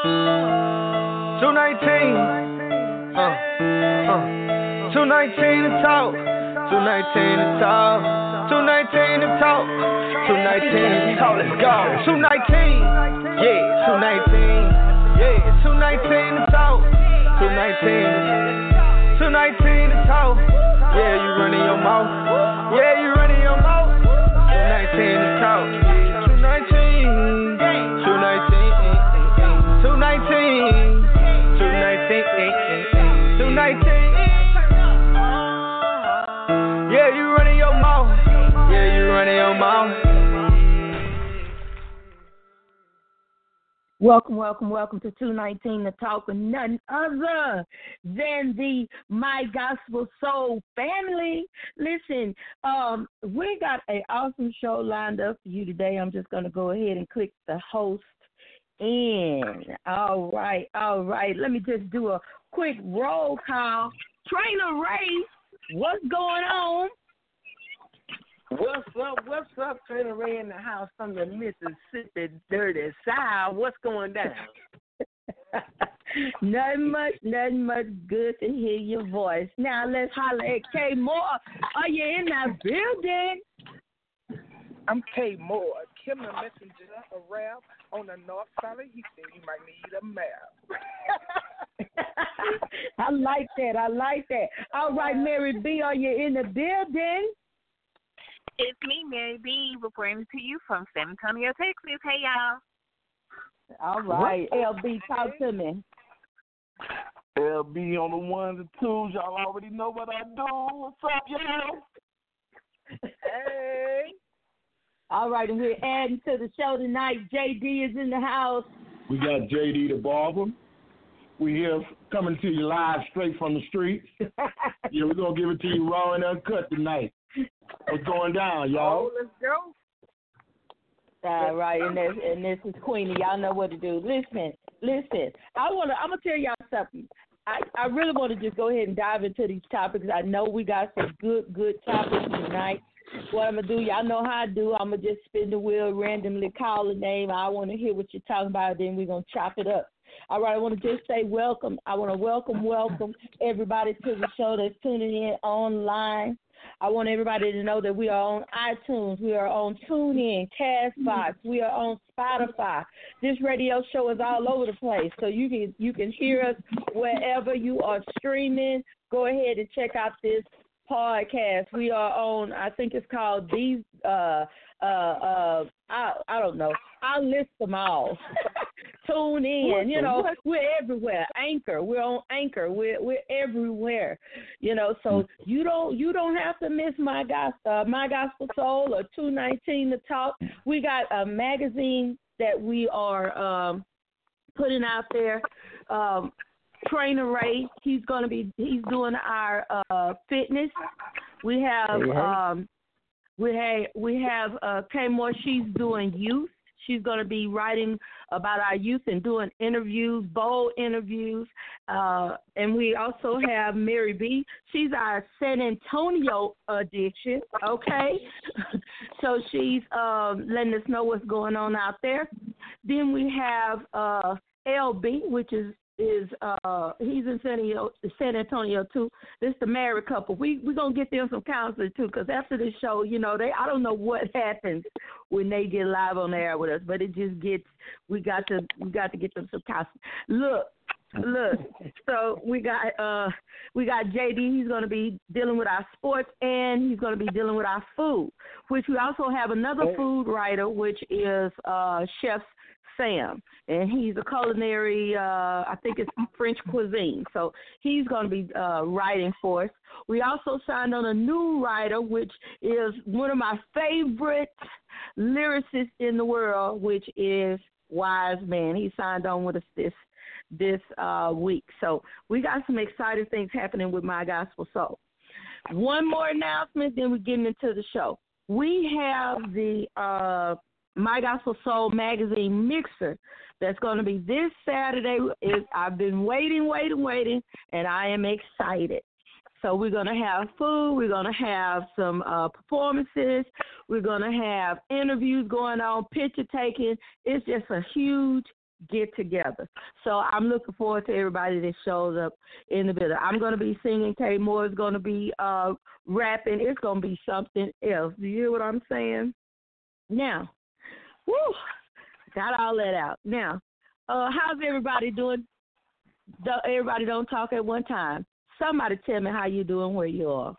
219. 219 to talk. 219 to talk. 219 to talk. 219 to talk. Let's go. 219. Yeah, 219. Yeah, 219 to talk. 219. 219 to talk. Yeah, you running your mouth. Yeah, you running your mouth. 219 to talk. 219. 219. 219. 219. 219. Yeah, you running your mouth. Yeah, you running your mouth. Welcome to 219 to talk with none other than the My Gospel Soul family. Listen, we got an awesome show lined up for you today. I'm just going to go ahead and click the host in. All right. Let me just do a quick roll call. Trainer Ray, what's going on? What's up, Trainer Ray in the house from the Mississippi Dirty South. What's going down? Nothing much. Good to hear your voice. Now let's holler at K Moore. Are you in that building? I'm K Moore, Killer Messenger, a rap on the north side. He said he might need a map. I like that. All right, Mary B, are you in the building? It's me, Mary B, reporting to you from San Antonio, Texas. Hey, y'all. All right, LB, talk to me. LB on the ones and twos. Y'all already know what I do. What's up, y'all? Hey. All right, and we're adding to the show tonight. JD is in the house. We got JD the Barber. We here coming to you live straight from the streets. Yeah, we're going to give it to you raw and uncut tonight. What's going down, y'all? Oh, let's go. All right, and this is Queenie. Y'all know what to do. Listen. I'm gonna tell y'all something. I really want to just go ahead and dive into these topics. I know we got some good topics tonight. What I'm gonna do, y'all know how I do. I'm gonna just spin the wheel, randomly call a name. I want to hear what you're talking about. Then we're gonna chop it up. All right, I want to just say welcome. I want to welcome everybody to the show that's tuning in online. I want everybody to know that we are on iTunes, we are on TuneIn, Castbox, we are on Spotify. This radio show is all over the place, so you can hear us wherever you are streaming. Go ahead and check out this podcast. We are on, I think it's called these. I don't know. I'll list them all. Tune in. We're everywhere. Anchor. We're on Anchor. We're everywhere. So you don't have to miss My Gospel Soul or 219 to talk. We got a magazine that we are putting out there. Trainer Ray, he's doing our fitness. We have Kay Moore. She's doing youth. She's going to be writing about our youth and doing interviews, bold interviews. And we also have Mary B. She's our San Antonio edition, okay? So she's letting us know what's going on out there. Then we have LB, which is he's in San Antonio too. This is the married couple. We're gonna get them some counseling too, because after this show, I don't know what happens when they get live on the air with us, but it just gets we got to get them some counseling. Look. So we got JD. He's gonna be dealing with our sports, and he's gonna be dealing with our food. Which we also have another food writer, which is Chef Sam, and he's a culinary, I think it's French cuisine. So he's going to be writing for us. We also signed on a new writer, which is one of my favorite lyricists in the world, which is Wise Man. He signed on with us this week. So we got some exciting things happening with My Gospel Soul. One more announcement, then we're getting into the show. We have the My Gospel Soul magazine mixer that's going to be this Saturday. I've been waiting, and I am excited. So we're going to have food. We're going to have some performances. We're going to have interviews going on, picture taking. It's just a huge get together. So I'm looking forward to everybody that shows up in the building. I'm going to be singing. Kay Moore is going to be rapping. It's going to be something else. Do you hear what I'm saying? Now, woo, got all that out. Now, how's everybody doing? Everybody don't talk at one time. Somebody tell me how you doing, where you are.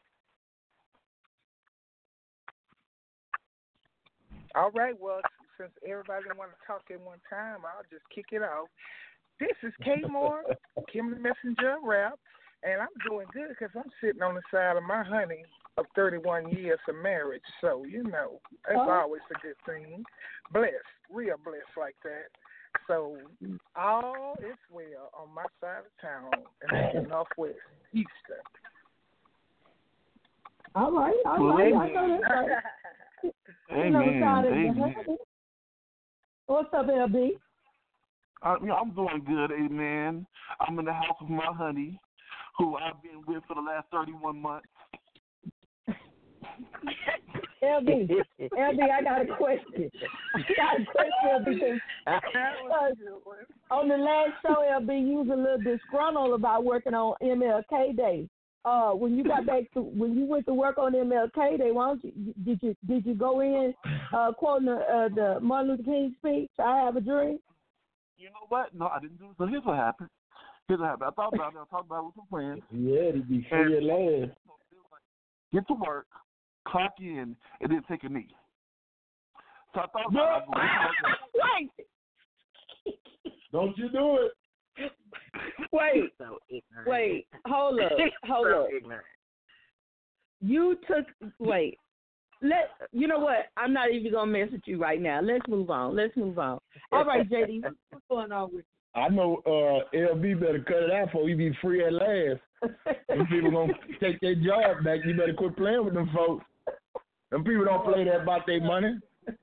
All right, well, since everybody want to talk at one time, I'll just kick it off. This is Kay Moore, Kimberly Messenger Rap, and I'm doing good because I'm sitting on the side of my honey of 31 years of marriage. So, that's always a good thing. Blessed, real blessed like that. So, all is well on my side of town, and that's in Northwest Houston. All right. I know that's right. Amen. What's up, LB? I'm doing good, amen. I'm in the house with my honey, who I've been with for the last 31 months. LB, I got a question. LB. On the last show, LB, you was a little disgruntled about working on MLK Day. When you went to work on MLK Day, did you go in quoting the Martin Luther King speech? I have a dream. You know what? No, I didn't do it. So here's what happened. I thought about it. I talked about it with some friends. Yeah, to be free at last. Get to work, clock in, and then take a knee. So I thought about it. Wait. Don't you do it. Wait, hold up. You know what? I'm not even gonna mess with you right now. Let's move on. All right, JD, what's going on with you? I know LB better cut it out before he be free at last. Them people gonna take their job back. You better quit playing with them folks. Them people don't play that about their money.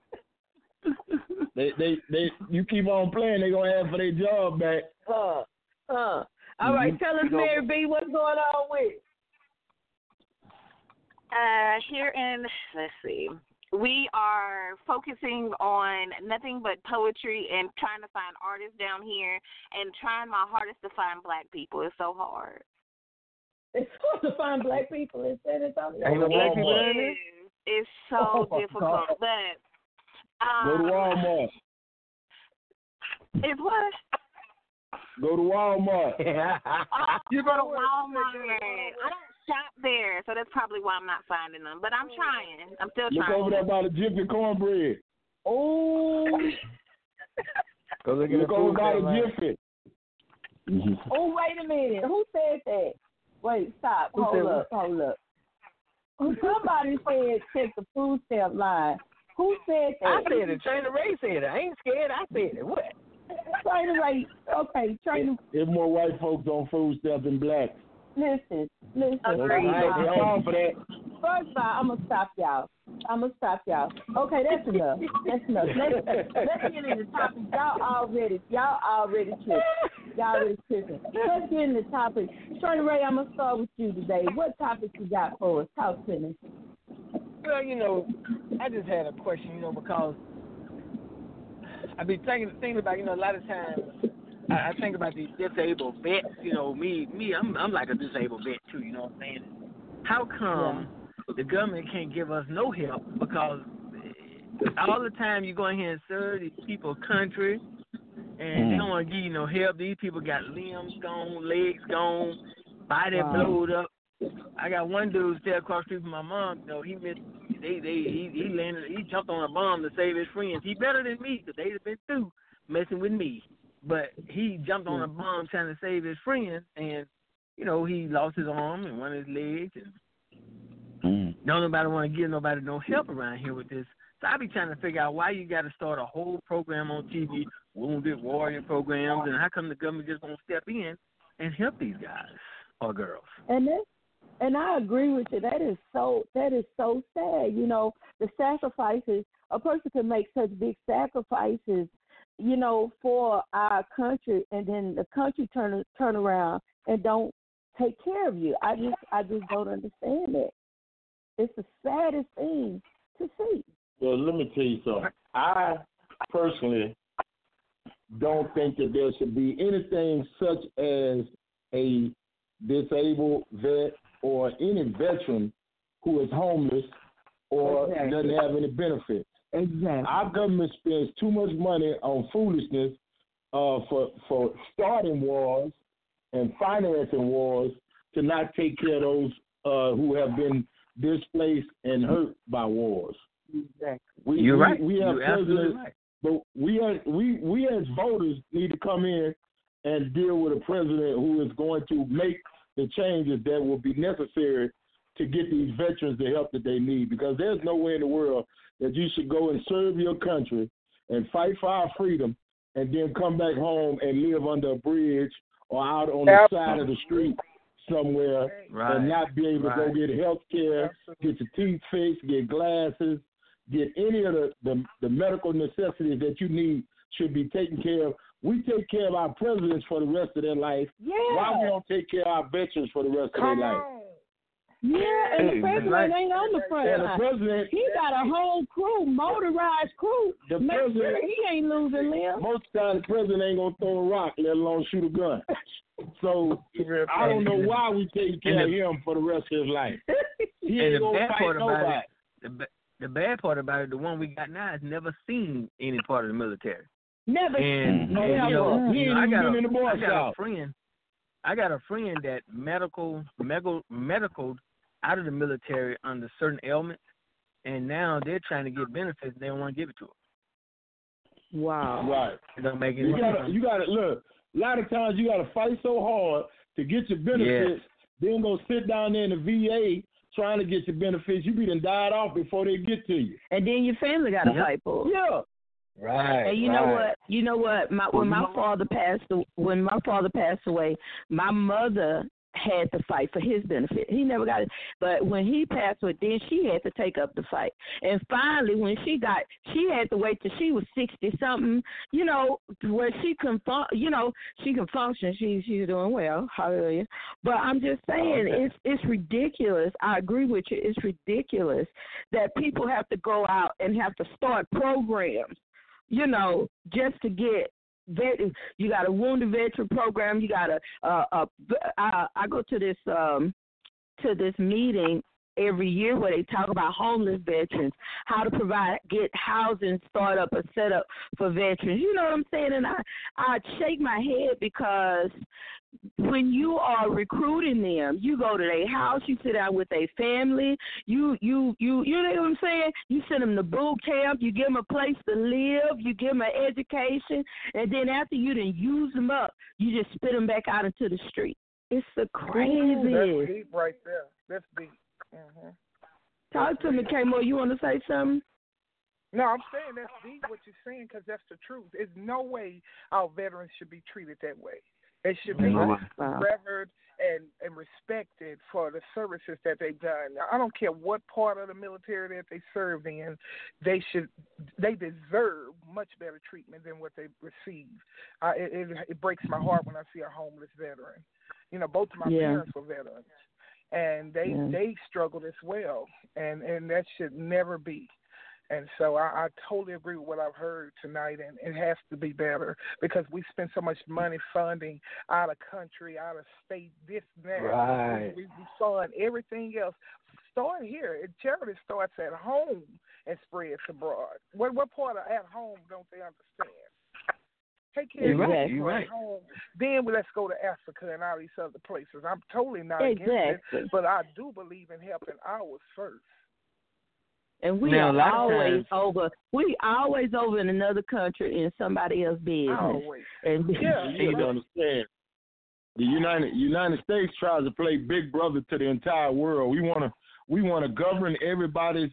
You keep on playing, they gonna have for their job back. All right, tell us, Mary B, what's going on with? Let's see, we are focusing on nothing but poetry and trying to find artists down here and trying my hardest to find black people. It's so hard. It's hard to find black people in San Antonio. It's so difficult, but go to Walmart. It's what? Go to Walmart. You go to Walmart. I don't shop there, so that's probably why I'm not finding them. But I'm trying. I'm still trying. Look over there by the Jiffy cornbread. Oh. Look over by the Jiffy. Oh, wait a minute. Who said that? Wait, stop. Hold up. Somebody said check the food stamp line. Who said that? I said it. Trainer Ray said it. I ain't scared. I said it. What? Trainer Ray. Okay, Trainer. There's more white folks on food stamps than blacks. Listen. For that. First of all, I'm going to stop y'all. Okay, that's enough. Let's get into the topic. Y'all already tripping. Let's get into the topic. Trainer Ray, I'm going to start with you today. What topic you got for us? Talk to me. Well, I just had a question, because I be thinking about, a lot of times I think about these disabled vets. Me, I'm like a disabled vet too. You know what I'm saying? How come the government can't give us no help? Because all the time you go in here and serve these people country, and they don't want to give you no help. These people got limbs gone, legs gone, body blowed up. I got one dude stay across the street from my mom. He jumped on a bomb to save his friends. He better than me because they'd have been through messing with me. But he jumped on a bomb trying to save his friends, and he lost his arm and one of his legs. And nobody want to give nobody no help around here with this. So I be trying to figure out why you got to start a whole program on TV, Wounded Warrior programs, and how come the government just won't step in and help these guys or girls? And I agree with you. That is so sad. The sacrifices, a person can make such big sacrifices, for our country, and then the country turn around and don't take care of you. I just don't understand that. It's the saddest thing to see. Well, let me tell you something. I personally don't think that there should be anything such as a disabled vet or any veteran who is homeless or doesn't have any benefits. Exactly. Our government spends too much money on foolishness for starting wars and financing wars to not take care of those who have been displaced and hurt by wars. Exactly. You're right. We have presidents, right. But we as voters need to come in and deal with a president who is going to make the changes that will be necessary to get these veterans the help that they need. Because there's no way in the world that you should go and serve your country and fight for our freedom and then come back home and live under a bridge or out on the side of the street somewhere and not be able to go get health care, get your teeth fixed, get glasses, get any of the medical necessities that you need should be taken care of. We take care of our presidents for the rest of their life. Yeah. Why we don't take care of our veterans for the rest of their life? Yeah, and the president ain't on the front line. The president, he got a whole crew, motorized crew. Make sure he ain't losing limbs. Most of the time, the president ain't going to throw a rock, let alone shoot a gun. So I don't know why we take care of him for the rest of his life. He ain't going to fight nobody. The bad part about it, the one we got now, has never seen any part of the military. Never seen. I got a friend that medical out of the military under certain ailments, and now they're trying to get benefits. They don't want to give it to them. Wow. Right. It don't make any sense. You got to look. A lot of times you got to fight so hard to get your benefits. Then go sit down there in the VA trying to get your benefits. You be done died off before they get to you. And then your family got to fight for it. Yeah. Right. And you know what? When my father passed away, my mother had to fight for his benefit. He never got it. But when he passed away, then she had to take up the fight. And finally, when she had to wait till she was 60-something, where she can, she can function. She's doing well. Hallelujah. But I'm just saying, it's ridiculous. I agree with you. It's ridiculous that people have to go out and have to start programs, just to get you got a wounded veteran program. You got I go to this meeting every year where they talk about homeless veterans, how to get housing start up or set up for veterans. You know what I'm saying? And I shake my head because when you are recruiting them, you go to their house, you sit down with their family, you know what I'm saying? You send them to boot camp, you give them a place to live, you give them an education, and then after you done use them up, you just spit them back out into the street. It's the craziest. That's deep right there. That's deep. Mm-hmm. Talk to me, K-Mo. You want to say something? No, I'm saying that's deep what you're saying because that's the truth. There's no way our veterans should be treated that way. They should be revered and respected for the services that they've done. I don't care what part of the military that they served in, they deserve much better treatment than what they receive. It breaks my heart when I see a homeless veteran. Both of my parents were veterans, and they struggled as well, and that should never be. And so I totally agree with what I've heard tonight, and it has to be better because we spend so much money funding out of country, out of state, this, that. Right. We fund everything else. Start here. Charity starts at home and spreads abroad. What part of at home don't they understand? Take care of your at home. Then let's go to Africa and all these other places. I'm totally not against it, but I do believe in helping ours first. And we are always over in another country in somebody else's business. Always. And you need to understand. The United States tries to play big brother to the entire world. We want to govern everybody's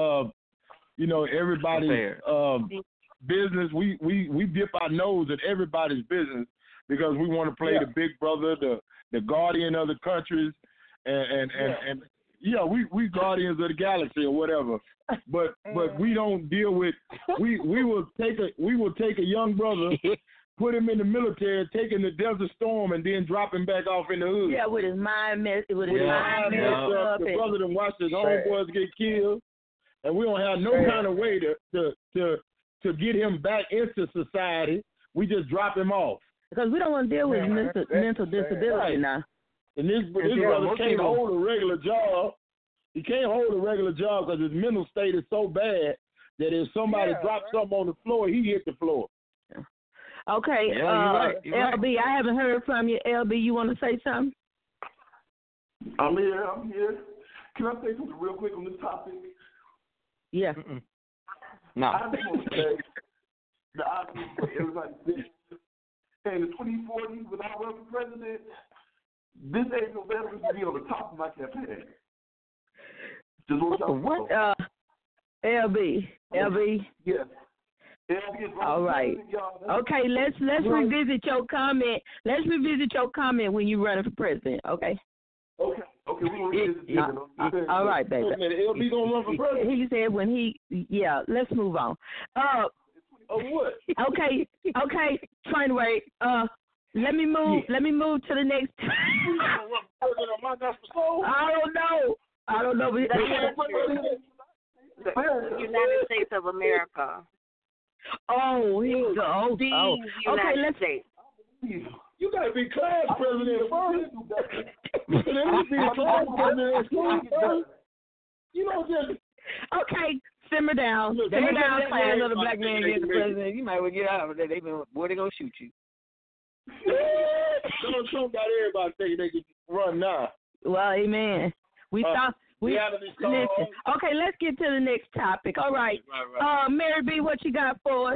business. We dip our nose at everybody's business because we want to play the big brother, the guardian of the countries, and we guardians of the galaxy or whatever. But we don't deal with we will take a young brother, put him in the military, take him to Desert Storm, and then drop him back off in the hood. Yeah, with his mind messed up. The brother that watched his homeboys get killed, and we don't have no kind of way to get him back into society. we just drop him off. Because we don't want to deal with mental disability now. And this brother can't hold a regular job. He can't hold a regular job because his mental state is so bad that if somebody drops something on the floor, he hit the floor. Okay, you're right. LB, I haven't heard from you. LB, you want to say something? I'm here. Can I say something real quick on this topic? Yeah. No. I just want to say the obvious for everybody thinks. And in 2040, when I run for president, this ain't no veterans to be on the top of my campaign. Just want y'all to know. LB. Yes. All right. Okay, let's revisit your comment. Let's revisit your comment when you're running for president, okay? Okay, we will revisit it. All right, baby. LB gonna run for president? He said when let's move on. What? Okay, Train Wait. Let me move to the next. I don't know. The United States of America. United States. You gotta be class president first. Let me be the class president first. You know just. Okay, simmer down. Simmer down, class. Another black man gets the president. You might well get out of there. They gonna shoot you. Donald Trump got everybody thinking they can run now. Well, amen. Listen. Okay, let's get to the next topic. All right. Mary B, what you got for us?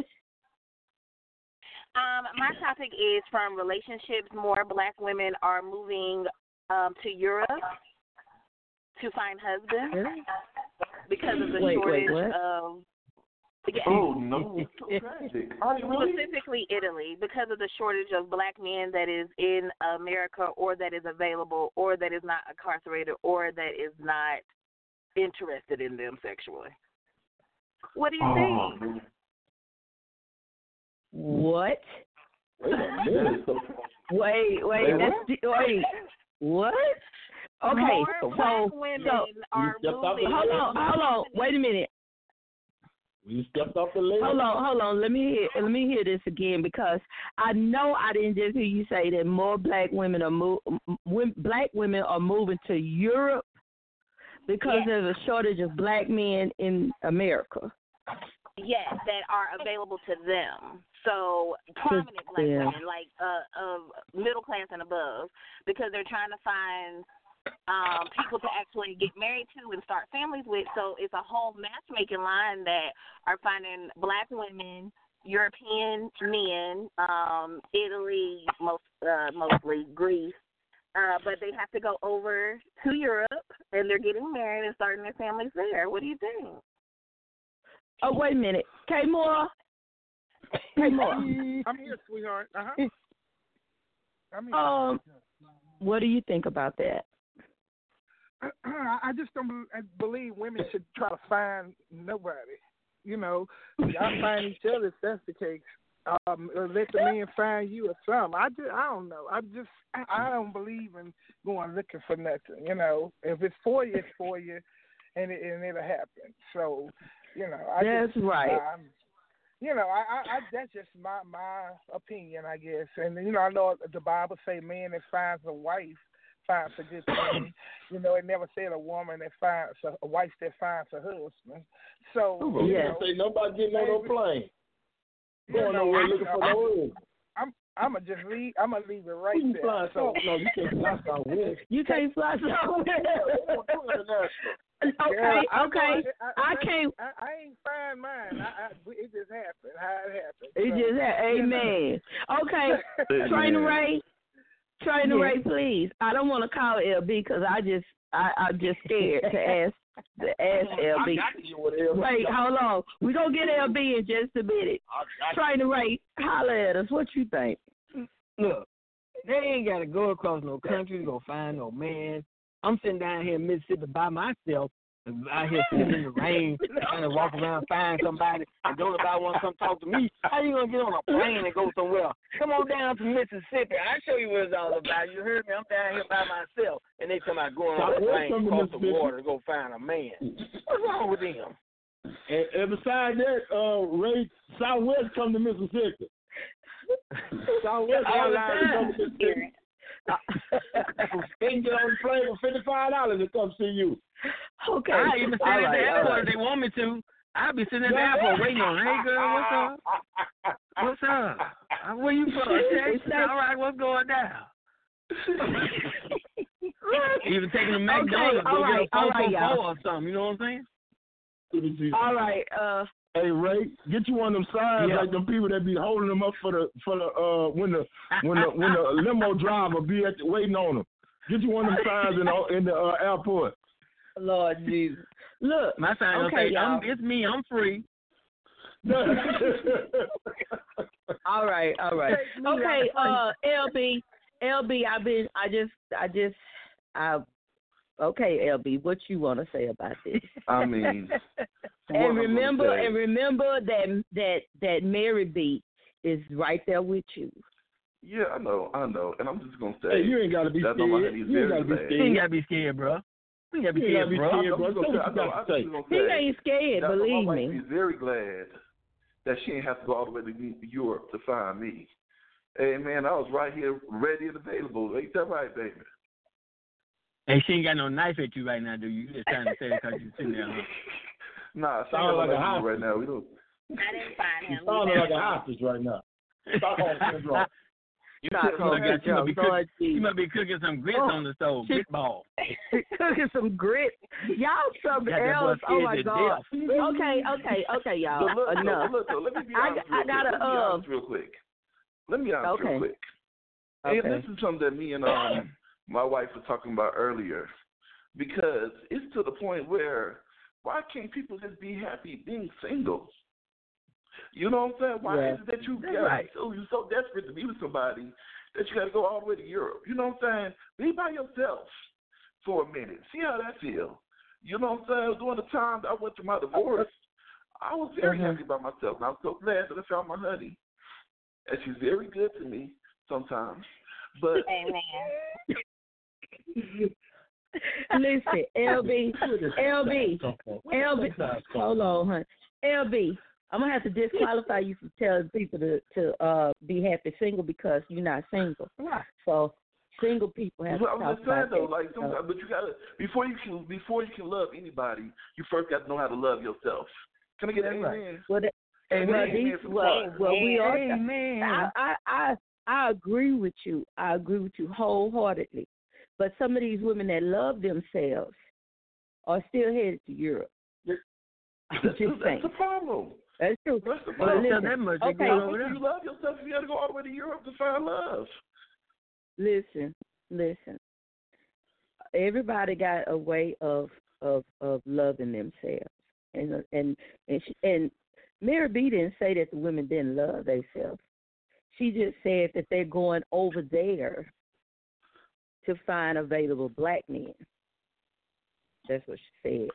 My topic is from relationships. More black women are moving to Europe to find husbands because of the shortage of. Oh no! Specifically Italy, because of the shortage of black men that is in America, or that is available, or that is not incarcerated, or that is not interested in them sexually. What do you think? What? Wait. What? Okay, more black women are moving. Hold on. Wait a minute. You stepped off the list. Hold on. Let me hear this again, because I know I didn't just hear you say that more black women are moving to Europe because there's a shortage of black men in America. Yes, that are available to them. So prominent black women, like middle class and above, because they're trying to find people to actually get married to and start families with. So it's a whole matchmaking line that are finding black women, European men, Italy, mostly Greece, but they have to go over to Europe, and they're getting married and starting their families there. What do you think? Oh, wait a minute. K Moore. I'm here, sweetheart. I'm here. What do you think about that? I just don't believe women should try to find nobody. You know, y'all find each other if that's the case. Or let the man find you or something. I don't know. I don't believe in going looking for nothing. You know, if it's for you, it's for you, and it'll happen. So, you know, that's right. You know, I that's just my opinion, I guess. And you know, I know the Bible say man that finds a wife finds a good thing. You know, it never said a woman that finds a wife that finds a husband. So say nobody getting on no plane. Going nowhere looking for no husband. I'm gonna leave it right there. No, you can't fly somewhere. You can't fly somewhere. Okay. I can't. I ain't find mine. It just happened. How it happened. It just happened. Amen. Okay. Trainer Ray, please. I don't want to call LB because I'm just scared to ask LB. Wait, hold on. We're going to get LB in just a minute. Trainer Ray, holler at us. What you think? Look, they ain't got to go across no country to go find no man. I'm sitting down here in Mississippi by myself, out here sitting in the rain, trying to walk around, find somebody, and don't nobody want to come talk to me. How you going to get on a plane and go somewhere? Come on down to Mississippi. I'll show you what it's all about. You heard me? I'm down here by myself, and they come out going on a plane across the water to go find a man. What's wrong with them? And besides that, Ray, Southwest come to Mississippi. So what's All the time? They can get on the plane for $55 to come see you. Okay. I even sit at the airport if they want me to. I'll be sitting at the airport waiting on, hey girl, what's up? Where you from? Texas? All right, what's going down? Even taking the McDonald's, go get a 4 or something. You know what I'm saying? All right. Hey Ray, get you one of them signs like them people that be holding them up for the when the limo driver be waiting on them. Get you one of them signs in the airport. Lord Jesus. Look, my sign will say, it's me, I'm free. All right. Okay, LB, okay, LB, what you want to say about this? I mean, and remember that Mary B is right there with you. Yeah, I know, and I'm just gonna say, hey, you ain't gotta be scared. You ain't gotta be scared. You ain't gotta be scared, bro. You ain't gotta be scared, bro. He ain't scared, believe me. She's very glad that she ain't have to go all the way to Europe to find me. Hey man, I was right here, ready and available. Ain't that right, baby? Hey, she ain't got no knife at you right now, do you? You just trying to say it because you're sitting there, huh? Nah, she sounds like a hostage right now. We don't. I didn't find him. Sounds like a hostage right now. Stockholm syndrome. You might be cooking some grits on the stove, grit ball. Cooking some grits. Y'all something else. Oh my God. Okay, y'all. Enough. Look, let me be honest real quick. Let me be honest real quick. And this is something that me and my wife were talking about earlier, because it's to the point where why can't people just be happy being single? You know what I'm saying? Why is it that you're so desperate to be with somebody that you got to go all the way to Europe? You know what I'm saying? Be by yourself for a minute. See how that feels. You know what I'm saying? During the time that I went through my divorce, I was very happy by myself. And I was so glad that I found my honey. And she's very good to me sometimes. But listen, LB, hold on, honey. LB, I'm gonna have to disqualify you from telling people to be happy single because you're not single. Right. So single people have to talk about that. Though, like sometimes, but you gotta before you can love anybody, you first got to know how to love yourself. Can I get an amen? We are. Amen. I agree with you. I agree with you wholeheartedly. But some of these women that love themselves are still headed to Europe. That's the problem. That's true. That's the problem. That much If you love yourself, you got to go all the way to Europe to find love. Listen. Everybody got a way of loving themselves, and Mary B didn't say that the women didn't love themselves. She just said that they're going over there to find available black men. That's what she said.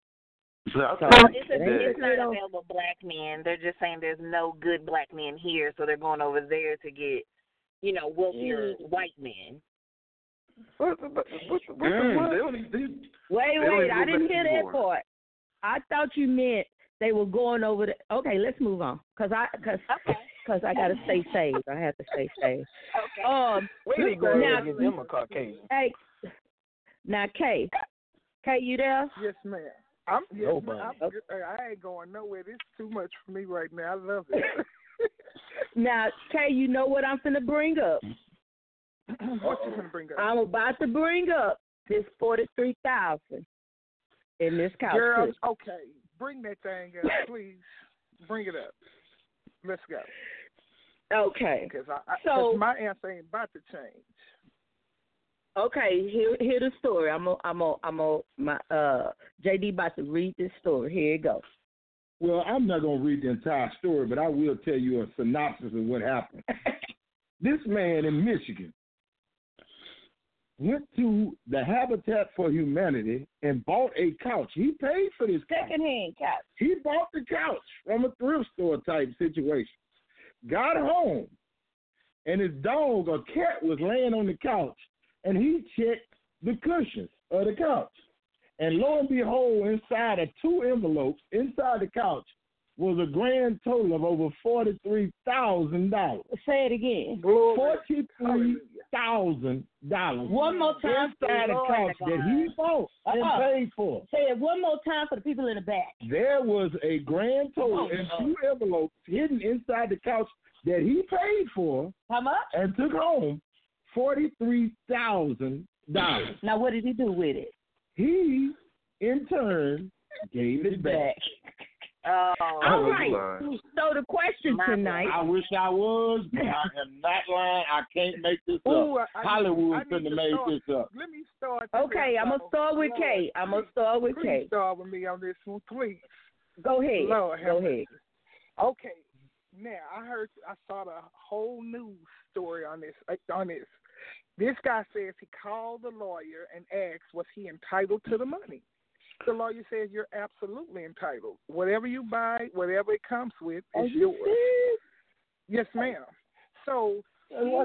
It's not available black men. They're just saying there's no good black men here, so they're going over there to get, wealthier white men. Wait, I didn't hear that part. I thought you meant they were going over there. Okay, let's move on, because I got to stay safe. I have to stay safe. Okay. Where they going to get them a Caucasian? Hey, now, Kay, you there? Yes, ma'am. I'm good. I ain't going nowhere. This is too much for me right now. I love it. Now, Kay, you know what I'm finna bring up? What you finna bring up? I'm about to bring up this $43,000 in this couch. Girl, okay. Bring that thing up, please. Bring it up. Let's go. Okay. Because my answer ain't about to change. Okay, hear the story. JD about to read this story. Here it goes. Well, I'm not gonna read the entire story, but I will tell you a synopsis of what happened. This man in Michigan went to the Habitat for Humanity and bought a couch. He paid for this couch. Secondhand couch. He bought the couch from a thrift store type situation. Got home, and his dog or cat was laying on the couch, and he checked the cushions of the couch. And lo and behold, inside of 2 envelopes inside the couch, was a grand total of over $43,000. Say it again. $43,000. One more time. Inside a couch that he bought and paid for. Say it one more time for the people in the back. There was a grand total in 2 envelopes hidden inside the couch that he paid for. How much? And took home $43,000. Now, what did he do with it? He, in turn, gave it back. All right. So the question tonight. I wish I was, but I am not lying. I can't make this up. Hollywood couldn't have made this up. Let me start. Okay, I'm going to start with Kay. Please start with me on this one, please. Go ahead. Lord, Go ahead. Okay. Now, I saw the whole news story on this. This guy says he called the lawyer and asked, was he entitled to the money? The lawyer says you're absolutely entitled. Whatever you buy, whatever it comes with, is yours. Yes, ma'am. So he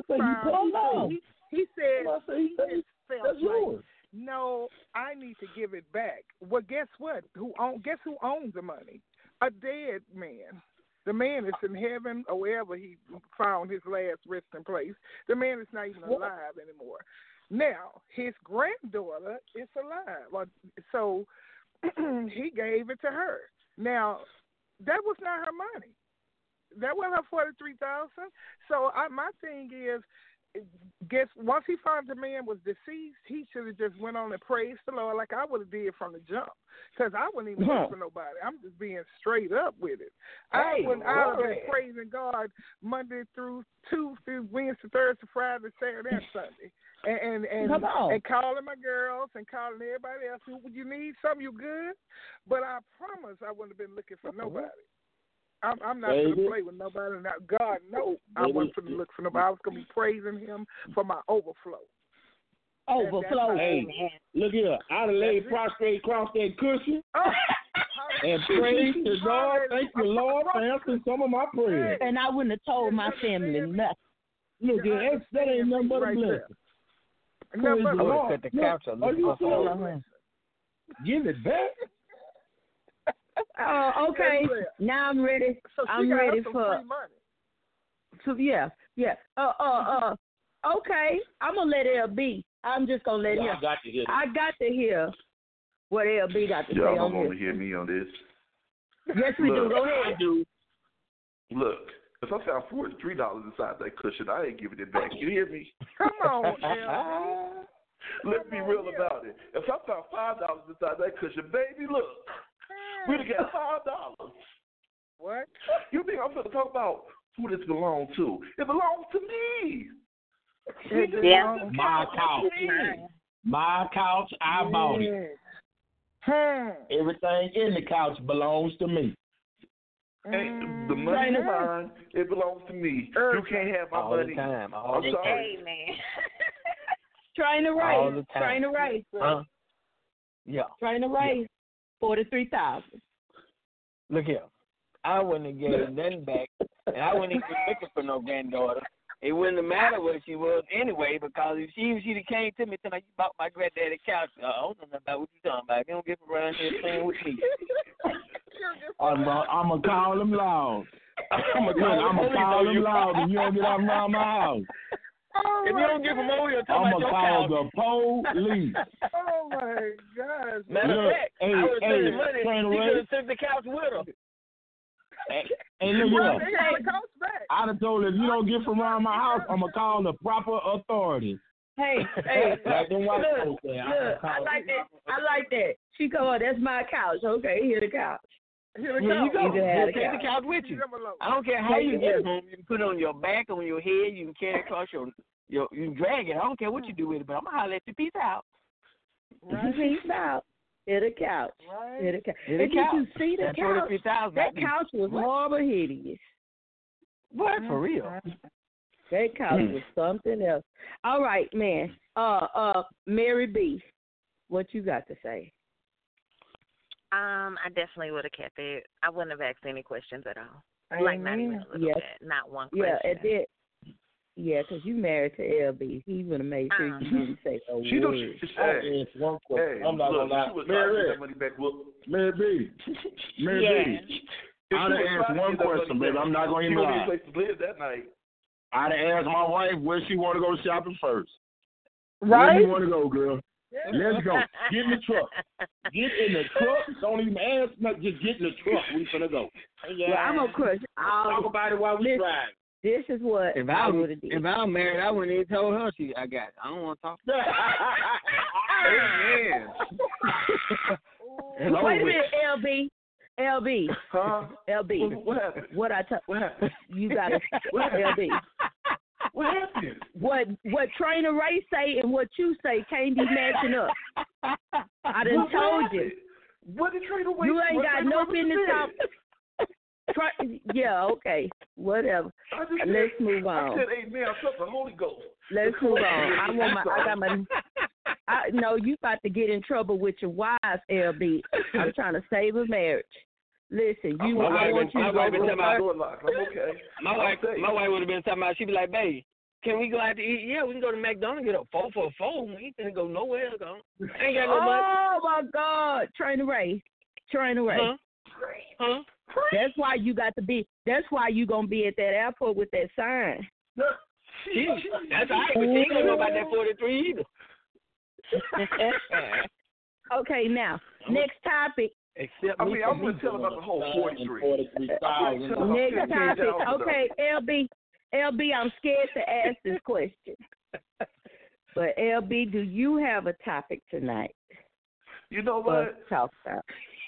said that's yours. No, I need to give it back. Well, guess what? Guess who owns the money? A dead man. The man is in heaven or wherever he found his last resting place. The man is not even alive anymore. Now, his granddaughter is alive. So he gave it to her. Now, that was not her money. That wasn't her $43,000. So my thing is, once he found the man was deceased, he should have just went on and praised the Lord like I would have did from the jump. Because I wouldn't even look for nobody. I'm just being straight up with it. I would have been praising God Monday through Tuesday, Wednesday, Thursday, Friday, Saturday, and Sunday. And calling my girls and calling everybody else. Would you need something? You good? But I promise I wouldn't have been looking for nobody. I'm not going to play with nobody. Now, God knows I wasn't going to look for nobody. I was going to be praising him for my overflow. Overflow. Hey, look here. I'd have laid prostrate across that cushion and praise the Lord. Thank you, Lord, for answering some of my prayers. And I wouldn't have told my family nothing. Look here, that ain't nothing but a blessing. Praise the Lord. The couch are you serious? Give it back. Okay. Now I'm ready. So I'm ready for free money. So yeah. Okay. I'm gonna let LB. I'm just gonna let him. I got to hear what LB got to say Y'all on don't want this. to hear me on this. Yes, we do. Go ahead, dude. Look, if I found $43 inside that cushion, I ain't giving it back. You hear me? Come on, LB. Let's be real about it. If I found $5 inside that cushion, baby, look, we'd have got $5. What? You think I'm going to talk about who this belongs to? It belongs to me. My couch. My couch, I bought it. Everything in the couch belongs to me. And the money is mine. It belongs to me. You can't have my all money. The time. I'm sorry. Amen. Trying to raise. Yeah. Trying to raise 43,000. Look here. I wouldn't have gave nothing back, and I wouldn't even be looking for no granddaughter. It wouldn't have mattered what she was anyway, because if she'd have came to me tonight, you bought my granddaddy couch. I don't know about what you talking about. You don't get around here playing with me. I'm going to call them loud. I'm going to call them loud, and you don't get out around my house. If you don't give them over, you're talking I'm about your call couch. the police. Oh, my God. Matter of fact, I would have took the money. You could have took the couch with her. Hey, look here. I'd have told her, if you don't get from around my house, I'm going to call the proper authorities. Hey, like them white folks look, say, I like that. She go, that's my couch. Okay, here the couch. Here you go. Take the couch with you. I don't care how you get it home. You can put it on your back, on your head. You can carry it across you can drag it. I don't care what you do with it, but I'm going to holler at you. Peace out. Right. Peace out. Hit a couch. Right. Hit a couch. Hit a and couch. Did you see the couch? That couch was horrible hideous. What? For real? That couch was something else. All right, man. Mary B., what you got to say? I definitely would have kept it. I wouldn't have asked any questions at all. Like not even a little bit. Not one question. Yeah, it did. Yeah, because you married to LB. He would have made sure you didn't say a word. Hey, one question. I'm not going to lie. Mary B. Mary B. I'd have asked one question, baby. I'm not going to even lie. You place to live that night. I'd have asked my wife where she want to go shopping first. Right? Where you want to go, girl? Let's go. Get in the truck. Get in the truck. Don't even ask nothing. Just get in the truck. We finna go. Yeah. Well, I'm gonna crush. Talk about it while we drive. This is what if I would have did. If I was married, I wouldn't even told her I got it. I don't want to talk. Amen. Wait a minute, LB. Huh? LB. What happened? What happened? You gotta. LB. What happened? What Trainer Ray say and what you say can't be matching up. I done told you. What did Trainer Ray? You ain't got no business talk. Yeah, okay, whatever. Let's move on. I said, amen. I felt the Holy Ghost. Let's move on. No, you about to get in trouble with your wife, LB. I'm trying to save a marriage. Listen, I want you to go to okay. My wife would have been talking about. She'd be like, "Babe, can we go out to eat? Yeah, we can go to McDonald's, get a 4 for $4. We ain't finna go nowhere. I ain't got no money." Oh my God, Trainer Ray. Huh? That's why you got to be. That's why you gonna be at that airport with that sign. That's all right, but she ain't gonna know about that 43 either. Okay, now next topic. Except I'm gonna tell about the whole 43. Next topic. Okay, LB, I'm scared to ask this question. But LB, do you have a topic tonight? You know what? Talk about.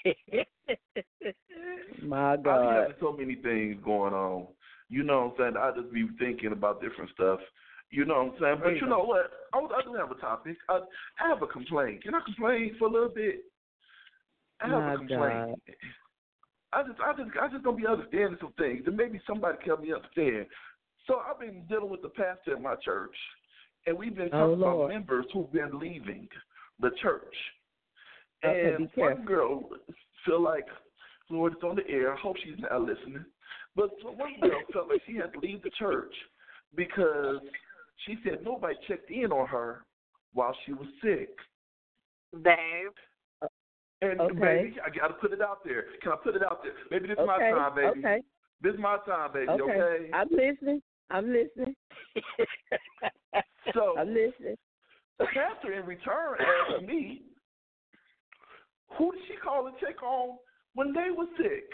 My God. I have so many things going on. You know what I'm saying? I just be thinking about different stuff. You know what I'm saying? But you know what? I do have a topic. I have a complaint. Can I complain for a little bit? I have a complaint. I just don't be understanding some things, and maybe somebody can help me understand. So I've been dealing with the pastor at my church, and we've been talking about members who've been leaving the church. And one girl feel like, Lord, it's on the air. I hope she's not listening. But one girl felt like she had to leave the church because she said nobody checked in on her while she was sick. Babe. And baby, I got to put it out there. Can I put it out there? Maybe this is my time, baby. Okay. This is my time, baby, okay? I'm listening. So, I'm listening. The pastor in return asked me, who did she call and check on when they were sick?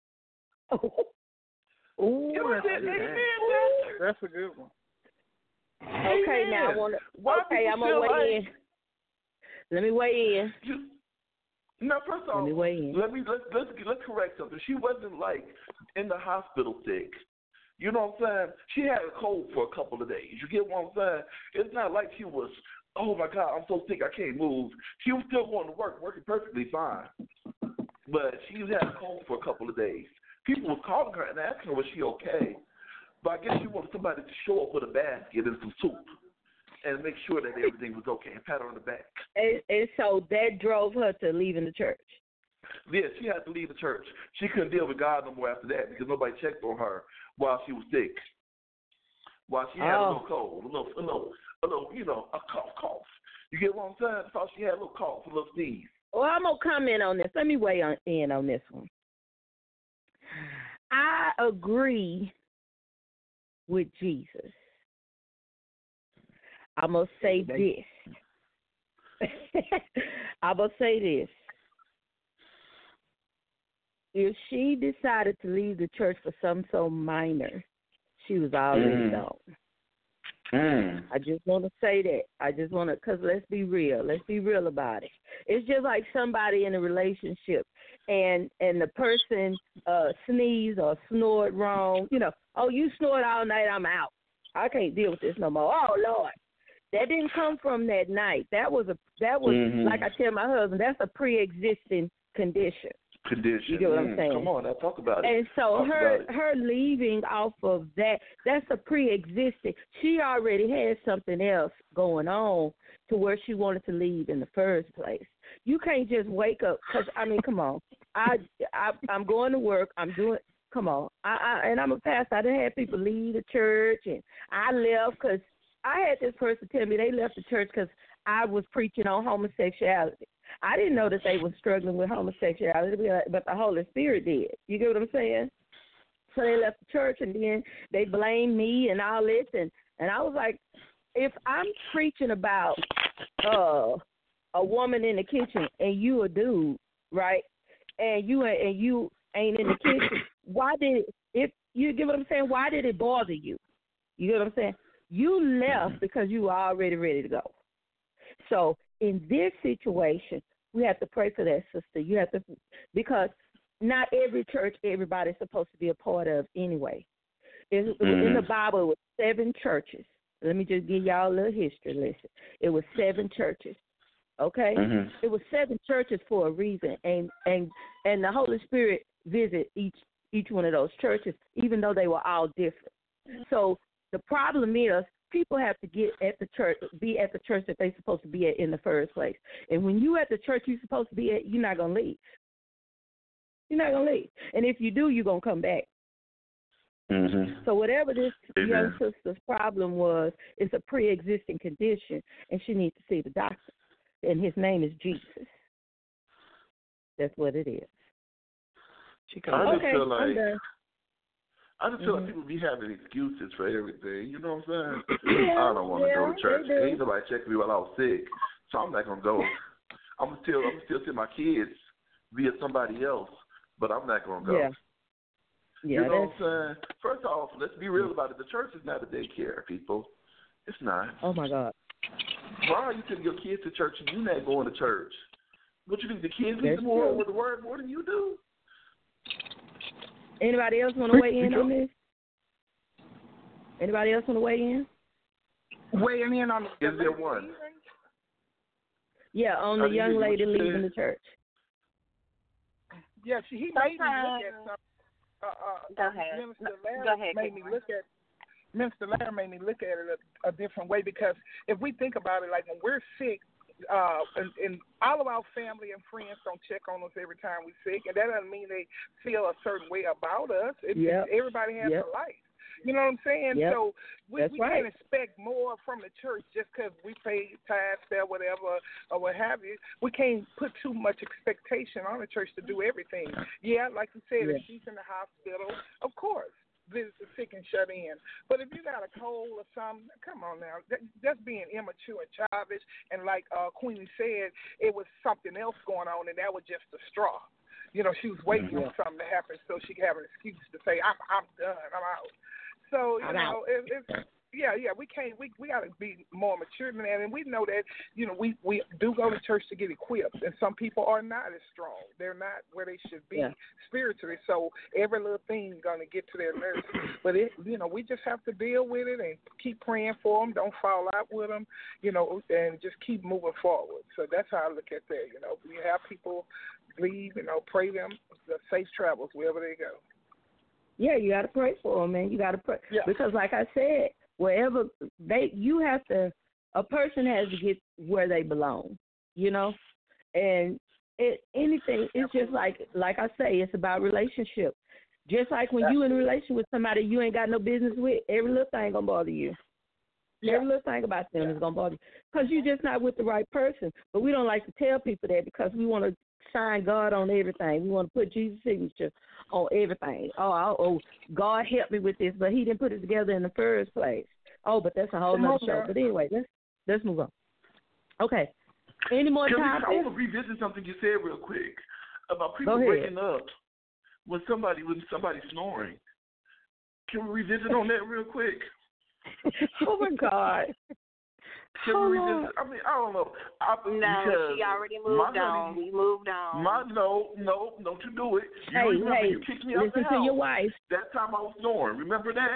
Ooh, that's a good one. Okay, now I want to. Okay, I'm gonna weigh in. Let me weigh in. No, first off, let's correct something. She wasn't like in the hospital sick. You know what I'm saying? She had a cold for a couple of days. You get what I'm saying? It's not like she was, oh my God, I'm so sick I can't move. She was still going to work, working perfectly fine. But she had a cold for a couple of days. People were calling her and asking her was she okay. But I guess she wanted somebody to show up with a basket and some soup and make sure that everything was okay and pat her on the back. And so that drove her to leaving the church. Yeah, she had to leave the church. She couldn't deal with God no more after that because nobody checked on her while she was sick. While she had a little cold, a little, you know, a cough. You get what I'm saying? So she had a little cough, a little sneeze. Well, I'm going to comment on this. Let me weigh in on this one. I agree with Jesus. I'm going to say this. I'm going to say this. If she decided to leave the church for something so minor, she was already gone. I just want to say that. Because let's be real. Let's be real about it. It's just like somebody in a relationship and the person sneezed or snored wrong. You know, oh, you snored all night, I'm out. I can't deal with this no more. Oh, Lord. That didn't come from that night. That was like I tell my husband, that's a pre-existing condition. You get what I'm saying? Come on, now talk about it. And so her leaving off of that's a pre-existing. She already had something else going on to where she wanted to leave in the first place. You can't just wake up because, I mean, come on. I'm going to work. I'm doing, come on. And I'm a pastor. I done had people leave the church, and I left because I had this person tell me they left the church because I was preaching on homosexuality. I didn't know that they were struggling with homosexuality, but the Holy Spirit did. You get what I'm saying? So they left the church, and then they blamed me and all this, and I was like, if I'm preaching about a woman in the kitchen and you a dude, right, and you ain't in the kitchen, why did it? You get what I'm saying? Why did it bother you? You get what I'm saying? You left because you were already ready to go. So in this situation, we have to pray for that sister. You have to, because not every church everybody's supposed to be a part of anyway. In the Bible, it was 7 churches. Let me just give y'all a little history lesson. It was 7 churches. Okay? It was 7 churches for a reason, and the Holy Spirit visit each one of those churches, even though they were all different. So the problem is people have to be at the church that they're supposed to be at in the first place. And when you at the church you're supposed to be at, you're not gonna leave. You're not gonna leave. And if you do, you're gonna come back. So whatever this young sister's problem was, it's a pre-existing condition, and she needs to see the doctor. And his name is Jesus. That's what it is. I just feel like people be having excuses for everything. You know what I'm saying? I don't want to go to church. Ain't nobody checking me while I was sick, so I'm not gonna go. I'm still see my kids via somebody else, but I'm not gonna go. Yeah, you know what I'm saying? First off, let's be real about it. The church is not a daycare, people. It's not. Oh my God. Why are you taking your kids to church and you not going to church? What you think the kids need more with the word more than you do? Anybody else want to weigh in on this? Anybody else want to weigh in? Weighing in on the Is there one? Yeah, on the young lady leaving the church. Yeah, he made me look at something. Go ahead. Minister Larry made me look at it a different way, because if we think about it, like when we're sick, and all of our family and friends don't check on us every time we're sick, and that doesn't mean they feel a certain way about us. Everybody has a life. You know what I'm saying? So we can't expect more from the church just because we pay tithes there, whatever, or what have you. We can't put too much expectation on the church to do everything. Yeah, like you said, if she's in the hospital, of course. Visit the sick and shut in. But if you got a cold or something, come on now. That's being immature and childish. And like Queenie said, it was something else going on, and that was just a straw. You know, she was waiting on something to happen so she could have an excuse to say, I'm done, I'm out. So, you know, we got to be more mature than that. And we know that, you know, we do go to church to get equipped, and some people are not as strong. They're not where they should be spiritually. So every little thing is going to get to their nerves. But, we just have to deal with it and keep praying for them. Don't fall out with them, you know, and just keep moving forward. So that's how I look at that. You know, we have people leave, you know, pray them safe travels wherever they go. Yeah, you got to pray for them, man. You got to pray. Yeah. Because like I said, wherever a person has to get where they belong, you know? And it's just like I say, it's about relationship. Just like when you in a relationship with somebody you ain't got no business with, every little thing going to bother you. Yeah. Every little thing about them is going to bother you. Because you're just not with the right person. But we don't like to tell people that because we want to sign God on everything. We want to put Jesus' signature on everything. Oh, God helped me with this, but he didn't put it together in the first place. Oh, but that's a whole nother show. But anyway, let's move on. Okay. Any more topics? I want to revisit something you said real quick about people breaking up when somebody's snoring. Can we revisit on that real quick? Oh my God. Can we revisit? I mean, I don't know. No, she already moved on. We moved on. No, don't you do it. You kicked me out the house. Listen to your wife. That time I was snoring. Remember that?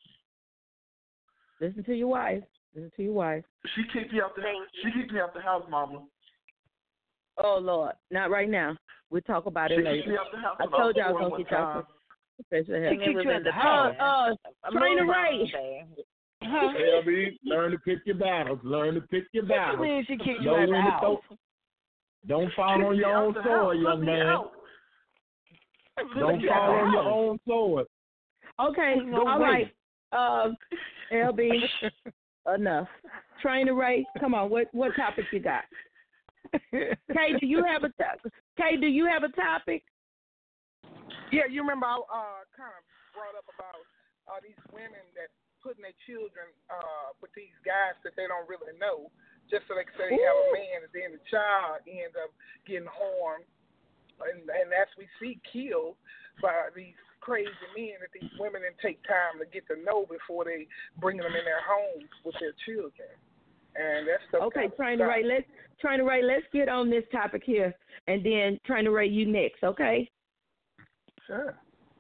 Listen to your wife. She kicked me out the house. She kicked me out the house, Mama. Oh Lord, not right now. We'll talk about it later. She kicked me out the house. I told you I was gonna get y'all. She kicked you in the house. Trainer Ray. Learn to pick your battles. What you mean she kicked you out the house? Don't fall on your own sword, young man. Don't fall on your own sword. Okay, all right. LB, enough. Trainer Ray, come on. What topic you got? Kay, do you have a topic? Yeah, you remember I kind of brought up about these women that putting their children with these guys that they don't really know, just so they can say they have a man, and then the child ends up getting harmed, and as we see, killed by these crazy men that these women didn't take time to get to know before they bring them in their homes with their children. And that's the okay. Trainer Ray, let's get on this topic here, and then Trainer Ray, you next, okay? Sure.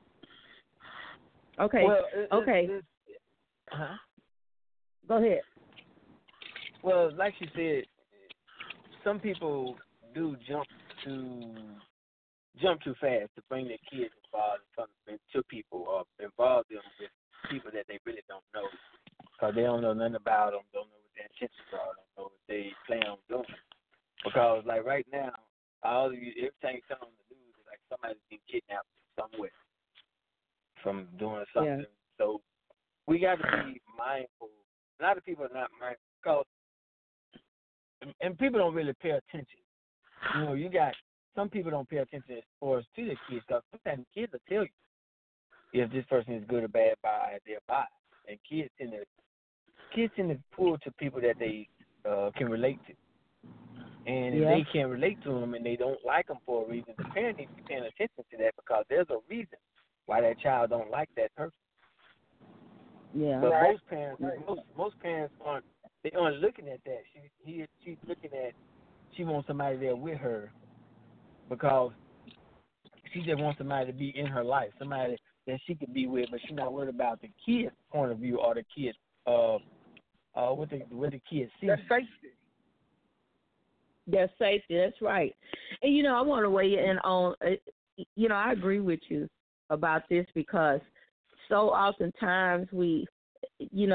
Okay. Well, Go ahead. Well, like you said, some people do jump too fast to bring their kids involved to people or involve them with people that they really don't know, because they don't know nothing about them, don't know what their intentions are, don't know what they plan on doing. Because like right now, all of you, every time you turn on the news, it's like somebody's being kidnapped somewhere from doing something. Yeah. So we got to be mindful. A lot of people are not mindful, because, and people don't really pay attention. You know, you got some people don't pay attention as far as to their kids, because sometimes kids will tell you if this person is good or bad by their body. And kids tend to pull to people that they can relate to. And if they can't relate to them and they don't like them for a reason, the parent needs to be paying attention to that, because there's a reason why that child don't like that person. Yeah. But most parents aren't looking at that. She's looking at, she wants somebody there with her because she just wants somebody to be in her life, somebody that she could be with, but she's not worried about the kid's point of view or the kid's what the kids see. That's safety. Their safety, that's right. And, I want to weigh in on, I agree with you about this, because so oftentimes we, and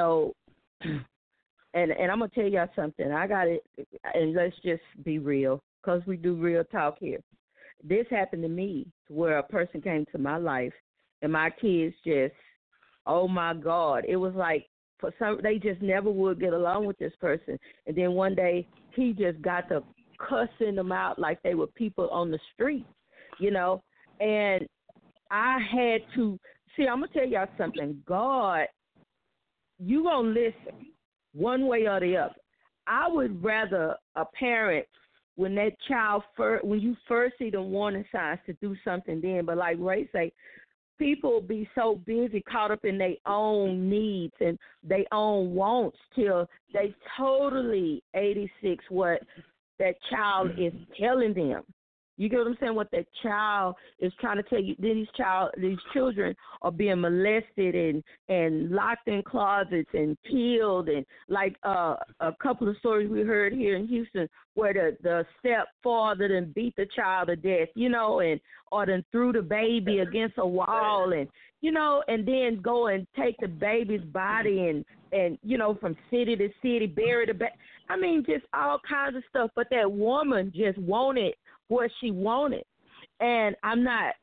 I'm going to tell y'all something. I got it, and let's just be real, because we do real talk here. This happened to me, where a person came to my life, and my kids just, oh, my God. It was like, they just never would get along with this person. And then one day, he just got to cussing them out like they were people on the street, and I had to, I'm going to tell y'all something. God, you going to listen one way or the other. I would rather a parent, when that child, when you first see the warning signs, to do something then. But like Ray say, people be so busy, caught up in their own needs and their own wants, till they totally 86 what that child is telling them. You get what I'm saying? What that child is trying to tell you. Then these children are being molested and locked in closets and killed, and like a couple of stories we heard here in Houston, where the stepfather then beat the child to death, or then threw the baby against a wall, and and then go and take the baby's body and from city to city, bury the baby. I mean, just all kinds of stuff. But that woman just wanted what she wanted, and I'm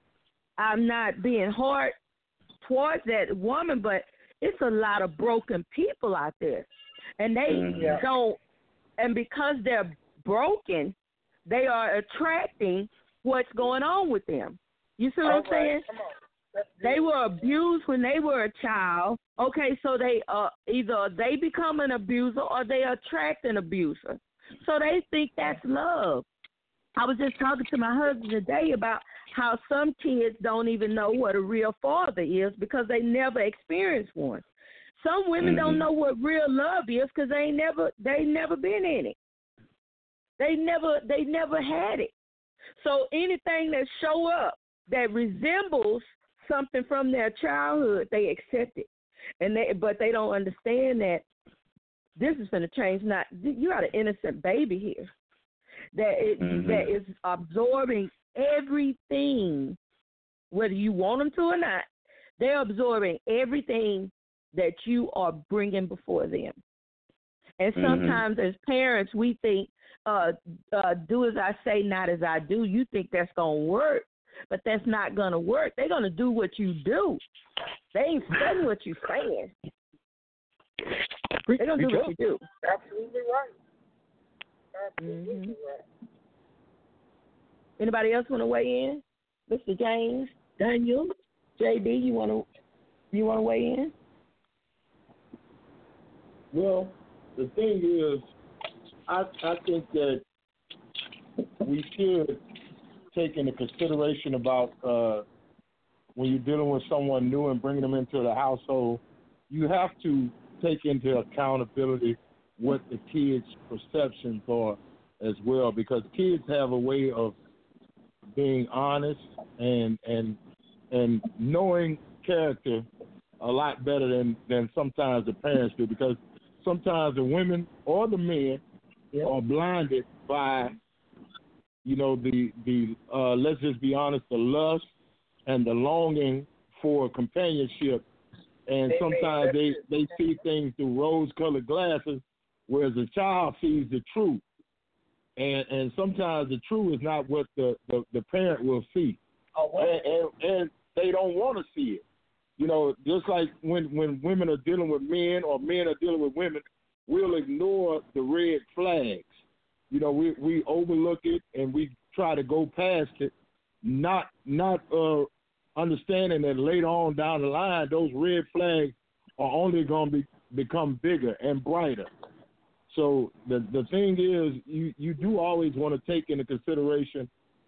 not being hard towards that woman, but it's a lot of broken people out there, and they don't. And because they're broken, they are attracting what's going on with them. You see what I'm saying? Come on. They were abused when they were a child. Okay, so they either they become an abuser or they attract an abuser. So they think that's love. I was just talking to my husband today about how some kids don't even know what a real father is because they never experienced one. Some women don't know what real love is because they never been in it. They never had it. So anything that show up that resembles something from their childhood, they accept it, but they don't understand that this is going to change. Not you got an innocent baby here that is absorbing everything, whether you want them to or not. They're absorbing everything that you are bringing before them. And sometimes as parents, we think, do as I say, not as I do. You think that's going to work, but that's not going to work. They're going to do what you do. They ain't studying what you're saying. They don't do what you do. Absolutely right. Absolutely right. Anybody else want to weigh in? Mr. James, Daniel, JD, you want to weigh in? Well, the thing is, I think that we should take into consideration about when you're dealing with someone new and bringing them into the household, you have to take into accountability what the kids' perceptions are as well, because kids have a way of being honest and knowing character a lot better than sometimes the parents do, because sometimes the women or the men are blinded by, the let's just be honest, the lust and the longing for companionship. And sometimes they see things through rose-colored glasses, whereas a child sees the truth. And sometimes the truth is not what the parent will see. And they don't want to see it. Just like when women are dealing with men or men are dealing with women, we'll ignore the red flags. We overlook it and we try to go past it, not understanding that later on down the line, those red flags are only going to become bigger and brighter. So the thing is, you do always want to take into consideration,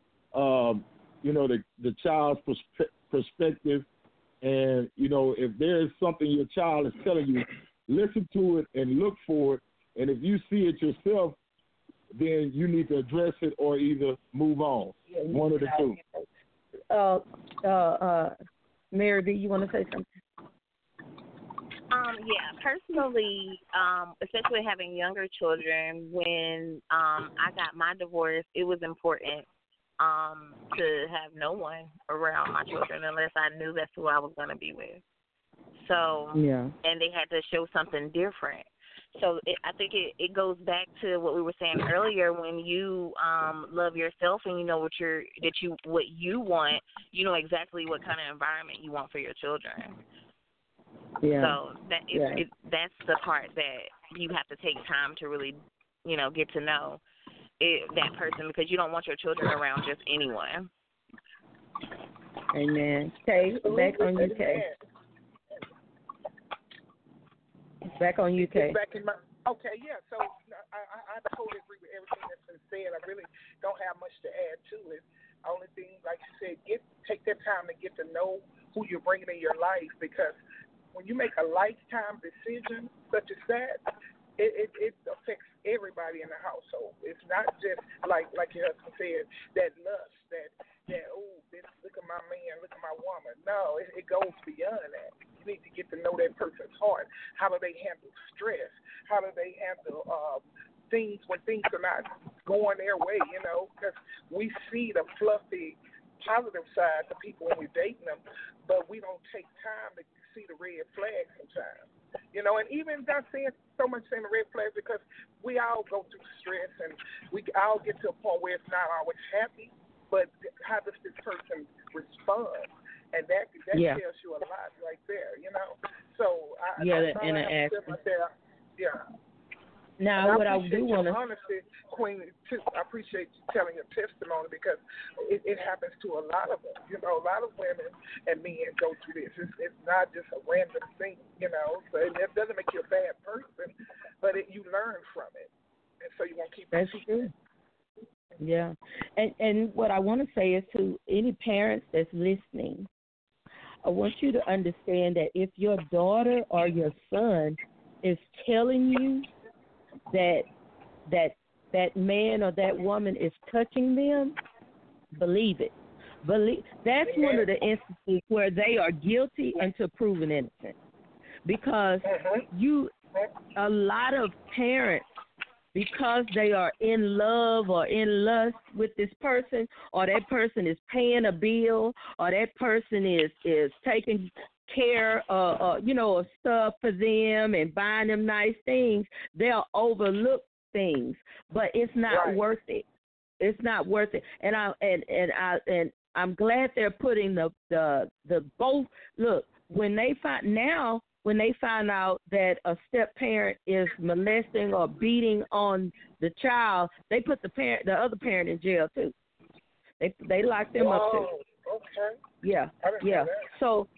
the child's perspective. And, if there's something your child is telling you, listen to it and look for it. And if you see it yourself, then you need to address it or either move on. One of the two. Mary B., you want to say something? Personally, especially having younger children, when I got my divorce, it was important to have no one around my children unless I knew that's who I was going to be with. So, and they had to show something different. So I think it goes back to what we were saying earlier. When you love yourself and you know what you want, you know exactly what kind of environment you want for your children. Yeah. So that's the part that you have to take time to really, get to know that person, because you don't want your children around just anyone. Amen. Kay, back on you, Kay. Back on you, Kay. Okay, yeah. So I totally agree with everything that's been said. I really don't have much to add to it. Only thing, like you said, take that time to get to know who you're bringing in your life, because when you make a lifetime decision such as that, it affects everybody in the household. It's not just like your husband said, that lust, that look at my man, look at my woman. No, it goes beyond that. You need to get to know that person's heart. How do they handle stress? How do they handle things when things are not going their way? Because we see the fluffy, positive side to people when we're dating them, but we don't take time to see the red flags sometimes. And even not saying so much saying the red flags, because we all go through stress and we all get to a point where it's not always happy, but how does this person respond? And that tells you a lot right there, So I Now, what I do want to honestly, Queen, I appreciate you telling your testimony, because it happens to a lot of us. A lot of women and men go through this. It's not just a random thing, So it doesn't make you a bad person, but you learn from it, and so you won't keep. That's true. Yeah, and what I want to say is to any parents that's listening, I want you to understand that if your daughter or your son is telling you that man or that woman is touching them, believe it. That's one of the instances where they are guilty until proven innocent. Because a lot of parents, because they are in love or in lust with this person, or that person is paying a bill, or that person is taking care of stuff for them and buying them nice things, they'll overlook things, but it's not worth it. It's not worth it. And I'm glad they're putting the both. Look, when they find now, when they find out that a step parent is molesting or beating on the child, they put the other parent in jail too. They lock them up too. Okay. Yeah. So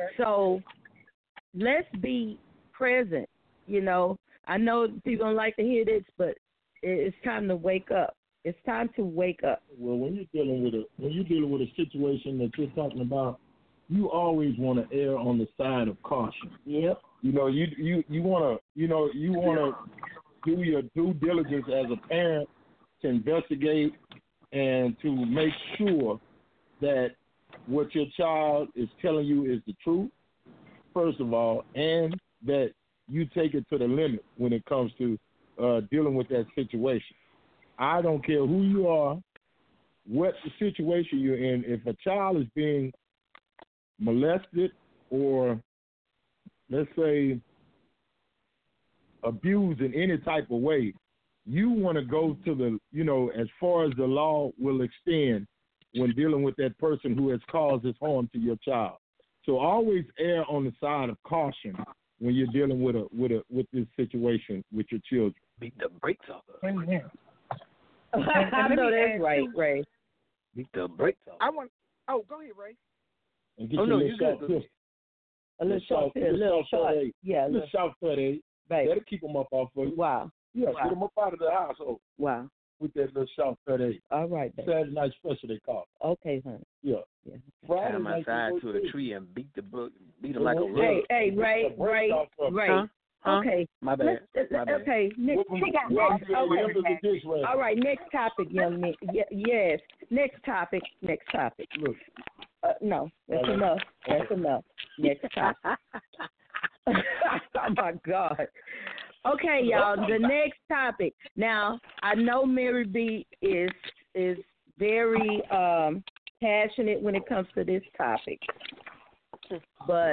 let's be present. You know, I know people don't like to hear this, but it's time to wake up. It's time to wake up. Well, when you're dealing with a situation that you're talking about, you always want to err on the side of caution. Yep. You know, you want to do your due diligence as a parent to investigate and to make sure that what your child is telling you is the truth, first of all, and that you take it to the limit when it comes to dealing with that situation. I don't care who you are, what the situation you're in. If a child is being molested or, let's say, abused in any type of way, you want to go to the, as far as the law will extend when dealing with that person who has caused this harm to your child. So always err on the side of caution when you're dealing with this situation with your children. Beat the brakes off of it. Amen. I know that's right, Ray. Beat the brakes off. Go ahead, Ray. And get a little short pistol. A little short, a little short. Yeah, a little short cut, that'll keep them up off of you. Wow. Yeah, get them up out of the household. Wow. With that little short cut, All right, baby. Saturday night special, they call it. Okay, honey. Yeah. Friday Tie them night, outside to a tree and beat them like a rug. Hey, Ray. Huh? Okay. My bad. Okay. Next. All right. Next topic, young man. Yes. Next topic. Look. No, that's enough. Next topic. Oh my God. Okay, y'all. The next topic. Now, I know Mary B is very passionate when it comes to this topic, but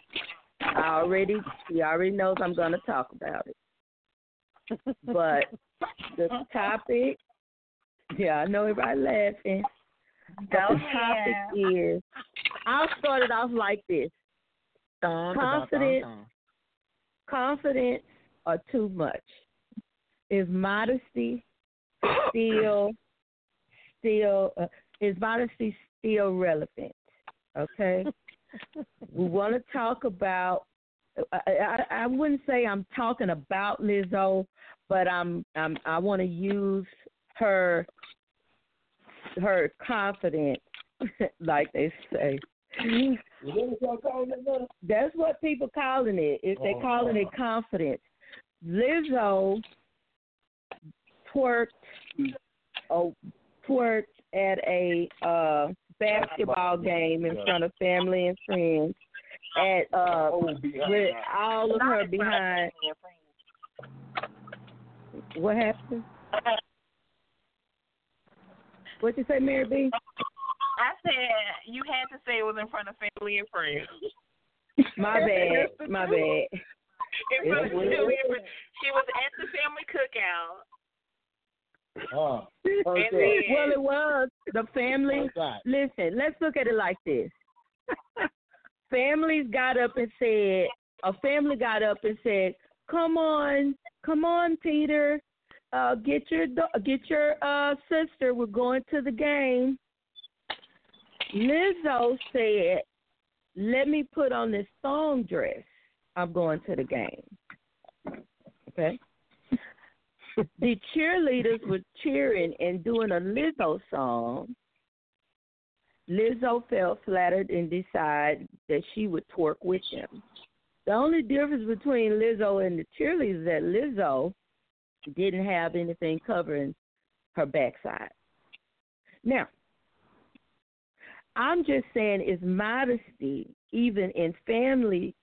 she already knows I'm going to talk about it. But the topic, I know everybody laughing. But the topic is, I'll start it off like this. Confidence or too much? Is modesty still relevant? Okay. We want to talk about. I wouldn't say I'm talking about Lizzo, but I want to use her confidence, like they say. That's what people calling it. They're calling it confidence. Lizzo twerked at a basketball game in front of family and friends with all of her behind. What happened? What you say, Mary B? I said you had to say it was in front of family and friends. My bad. In front of family and friends. She was at the family cookout. Well, it was the family. Listen, let's look at it like this. A family got up and said, "Come on, Peter, get your sister. We're going to the game." Lizzo said, "Let me put on this thong dress. I'm going to the game." Okay. The cheerleaders were cheering and doing a Lizzo song. Lizzo felt flattered and decided that she would twerk with them. The only difference between Lizzo and the cheerleaders is that Lizzo didn't have anything covering her backside. Now, I'm just saying, is modesty, even in family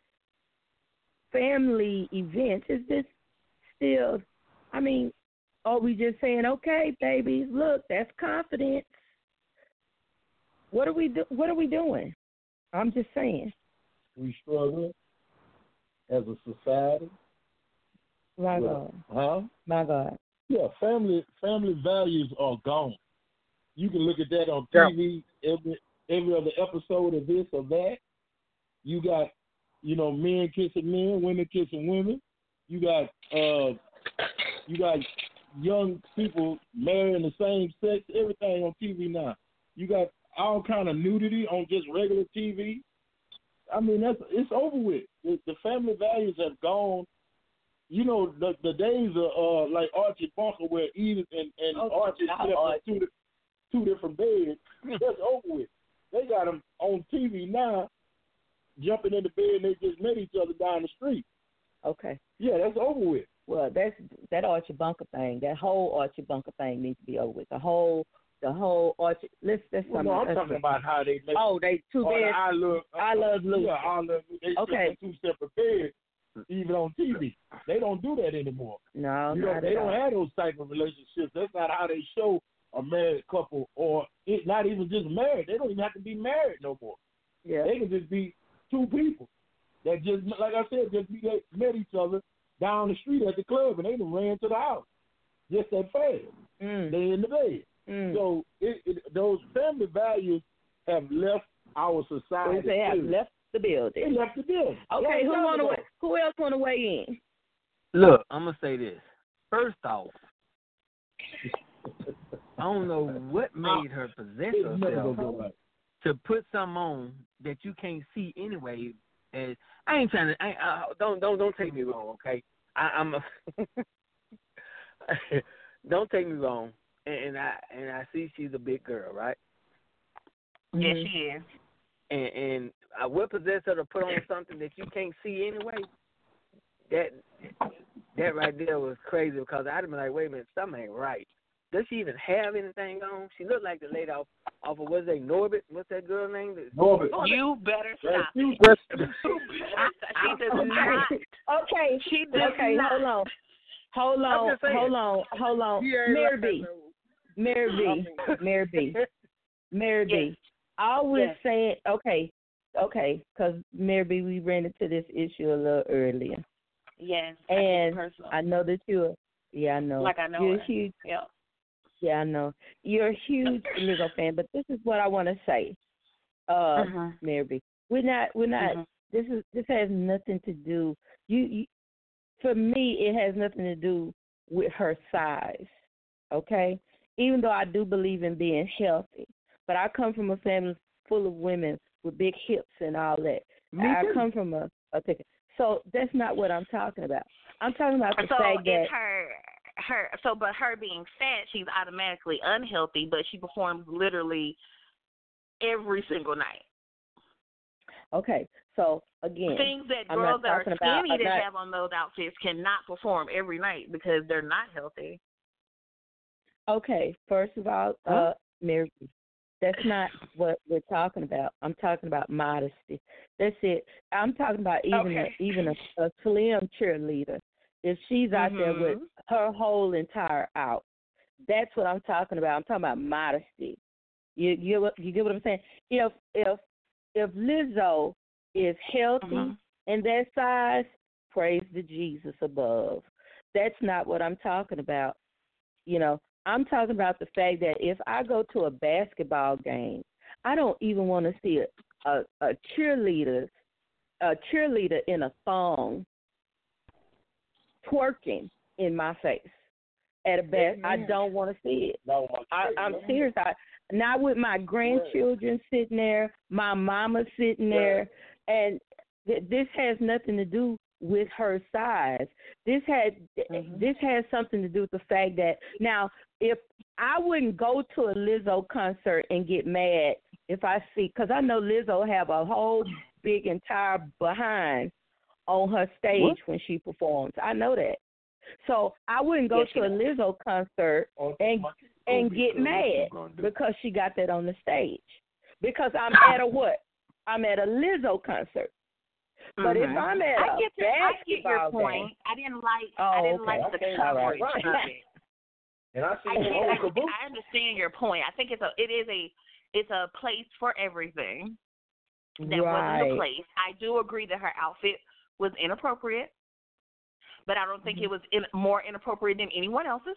events, is this still, are we just saying, okay, baby, look, that's confidence? What are we doing? I'm just saying. We struggle as a society. My God. Huh? My God. Yeah, family values are gone. You can look at that on TV every other episode of this or that. You got men kissing men, women kissing women. You got young people marrying the same sex. Everything on TV now. You got all kind of nudity on just regular TV. I mean, it's over with. The family values have gone. The days of like Archie Bunker, where Edith and Archie slept in two different beds. That's over with. They got them on TV now, jumping in the bed, and they just met each other down the street. Okay. Yeah, that's over with. Well, that Archie Bunker thing. That whole Archie Bunker thing needs to be over with. The whole Archie. Let's I'm talking about how they make. Oh, they two beds. I love Lucy. Yeah, I love Lucy. They sleep in 2 separate beds, even on TV. They don't do that anymore. No, they don't have those type of relationships. That's not how they show a married couple, or not even just married. They don't even have to be married no more. Yeah, they can just be two people that just, like I said, they met each other down the street at the club, and they done ran to the house just that fast. They in the bed. So those family values have left our society. They have left the building. They left the building. Okay, who else want to weigh in? Look, I'm gonna say this. First off, I don't know what made her possess herself to put something on that you can't see anyway. And I ain't trying to. Don't take me wrong, okay? Don't take me wrong. And I see she's a big girl, right? Yes, she is. And what possessed her to put on something that you can't see anyway? That right there was crazy, because I'd have been like, wait a minute, something ain't right. Does she even have anything on? She looked like the lady off of, what's that, Norbit? What's that girl name? Norbit. You better stop. She does not. Okay. She does not. Hold on. Mary B. I was saying, okay, because Mary B, we ran into this issue a little earlier. Yes. And I know that you're, I know. Like I know you're her. huge. Yeah. Yeah, I know. You're a huge Lizzo fan, but this is what I want to say, Mary B. We're not. This has nothing to do. You, for me, it has nothing to do with her size. Okay, even though I do believe in being healthy, but I come from a family full of women with big hips and all that. I come from a so that's not what I'm talking about. I'm talking about the fact that but her being fat, she's automatically unhealthy, but she performs literally every single night. Okay, so again, things that girls that are skinny that have on those outfits cannot perform every night because they're not healthy. Okay, first of all, Mary, that's not what we're talking about. I'm talking about modesty. That's it. I'm talking about even a slim cheerleader. If she's out there with her whole entire out, that's what I'm talking about. I'm talking about modesty. You get what I'm saying? If Lizzo is healthy and that size, praise the Jesus above. That's not what I'm talking about. I'm talking about the fact that if I go to a basketball game, I don't even want to see a cheerleader in a thong twerking in my face at a I don't want to see it. No, I'm serious. Not with my grandchildren sitting there, my mama sitting there, and this has nothing to do with her size. This has something to do with the fact that now, if I wouldn't go to a Lizzo concert and get mad if I see, because I know Lizzo have a whole big entire behind on her stage when she performs. I know that. So I wouldn't go to a Lizzo concert and get mad because she got that on the stage. Because I'm at a what? I'm at a Lizzo concert. But if I'm at I get your point. Game, I didn't like the coverage of it. And I understand your point. I think it's a place for everything. That wasn't the place. I do agree that her outfit was inappropriate, but I don't think it was more inappropriate than anyone else's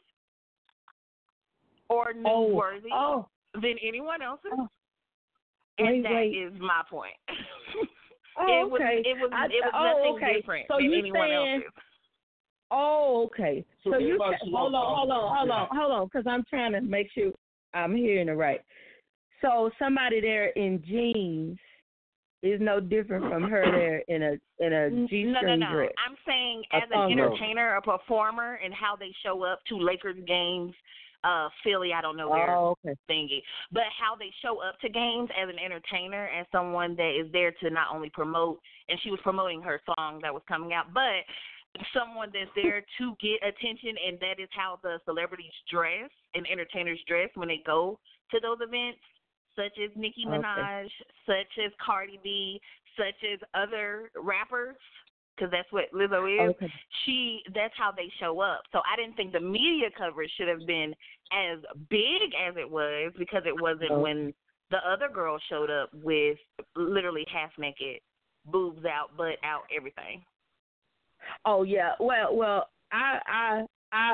or newsworthy than anyone else's. And that is my point. Oh, okay. It was nothing different so than you anyone saying, else's. Oh, okay. So you hold Yeah. on, because I'm trying to make sure I'm hearing it right. So somebody there in jeans is no different from her there in a G-string No. dress. I'm saying as an entertainer, a performer, and how they show up to Lakers games, Philly, I don't know their thingy, but how they show up to games as an entertainer and someone that is there to not only promote, and she was promoting her song that was coming out, but someone that's there to get attention, and that is how the celebrities dress and entertainers dress when they go to those events, such as Nicki Minaj, such as Cardi B, such as other rappers, because that's what Lizzo is. Okay. That's how they show up. So I didn't think the media coverage should have been as big as it was, because it wasn't when the other girl showed up with literally half naked, boobs out, butt out, everything. Oh yeah. Well, I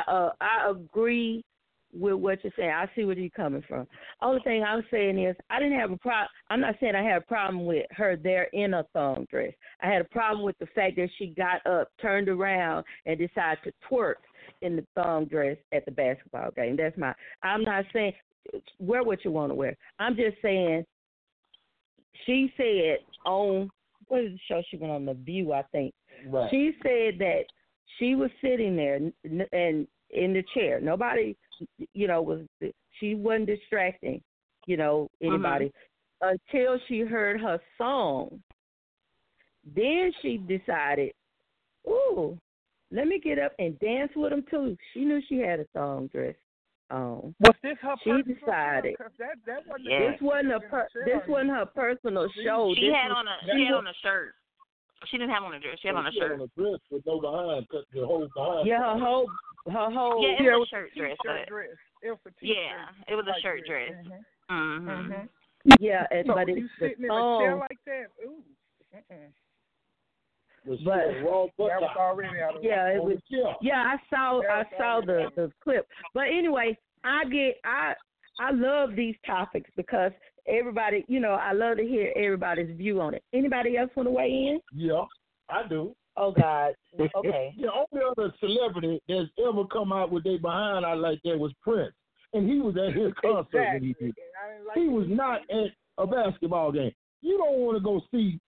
agree with what you're saying. I see where you're coming from. Only thing I'm saying is I didn't have a problem. I'm not saying I had a problem with her there in a thong dress. I had a problem with the fact that she got up, turned around, and decided to twerk in the thong dress at the basketball game. I'm not saying wear what you want to wear. I'm just saying she said on, what is the show she went on, The View, I think. Right. She said that she was sitting there and in the chair. Nobody, she wasn't distracting, anybody until she heard her song. Then she decided, ooh, let me get up and dance with them too. She knew she had a thong dress on. Was this her? She decided. That wasn't this wasn't her personal show. She had on a shirt. She didn't have on a dress. She had on a shirt. On a dress with no behind, cut the whole behind. Yeah, her whole. Yeah, it was a shirt dress. It was a t-shirt. Yeah, it was a shirt dress. Yeah, so but you it's sitting the in a song. chair like that? Ooh. But that was already out of it was. Yeah, I saw the clip. But anyway, I love these topics because everybody, I love to hear everybody's view on it. Anybody else want to weigh in? Yeah, I do. Oh God. Okay. The only other celebrity that's ever come out with their behind out like that was Prince, and he was at his concert when he did. He was not at a basketball game. You don't want to go see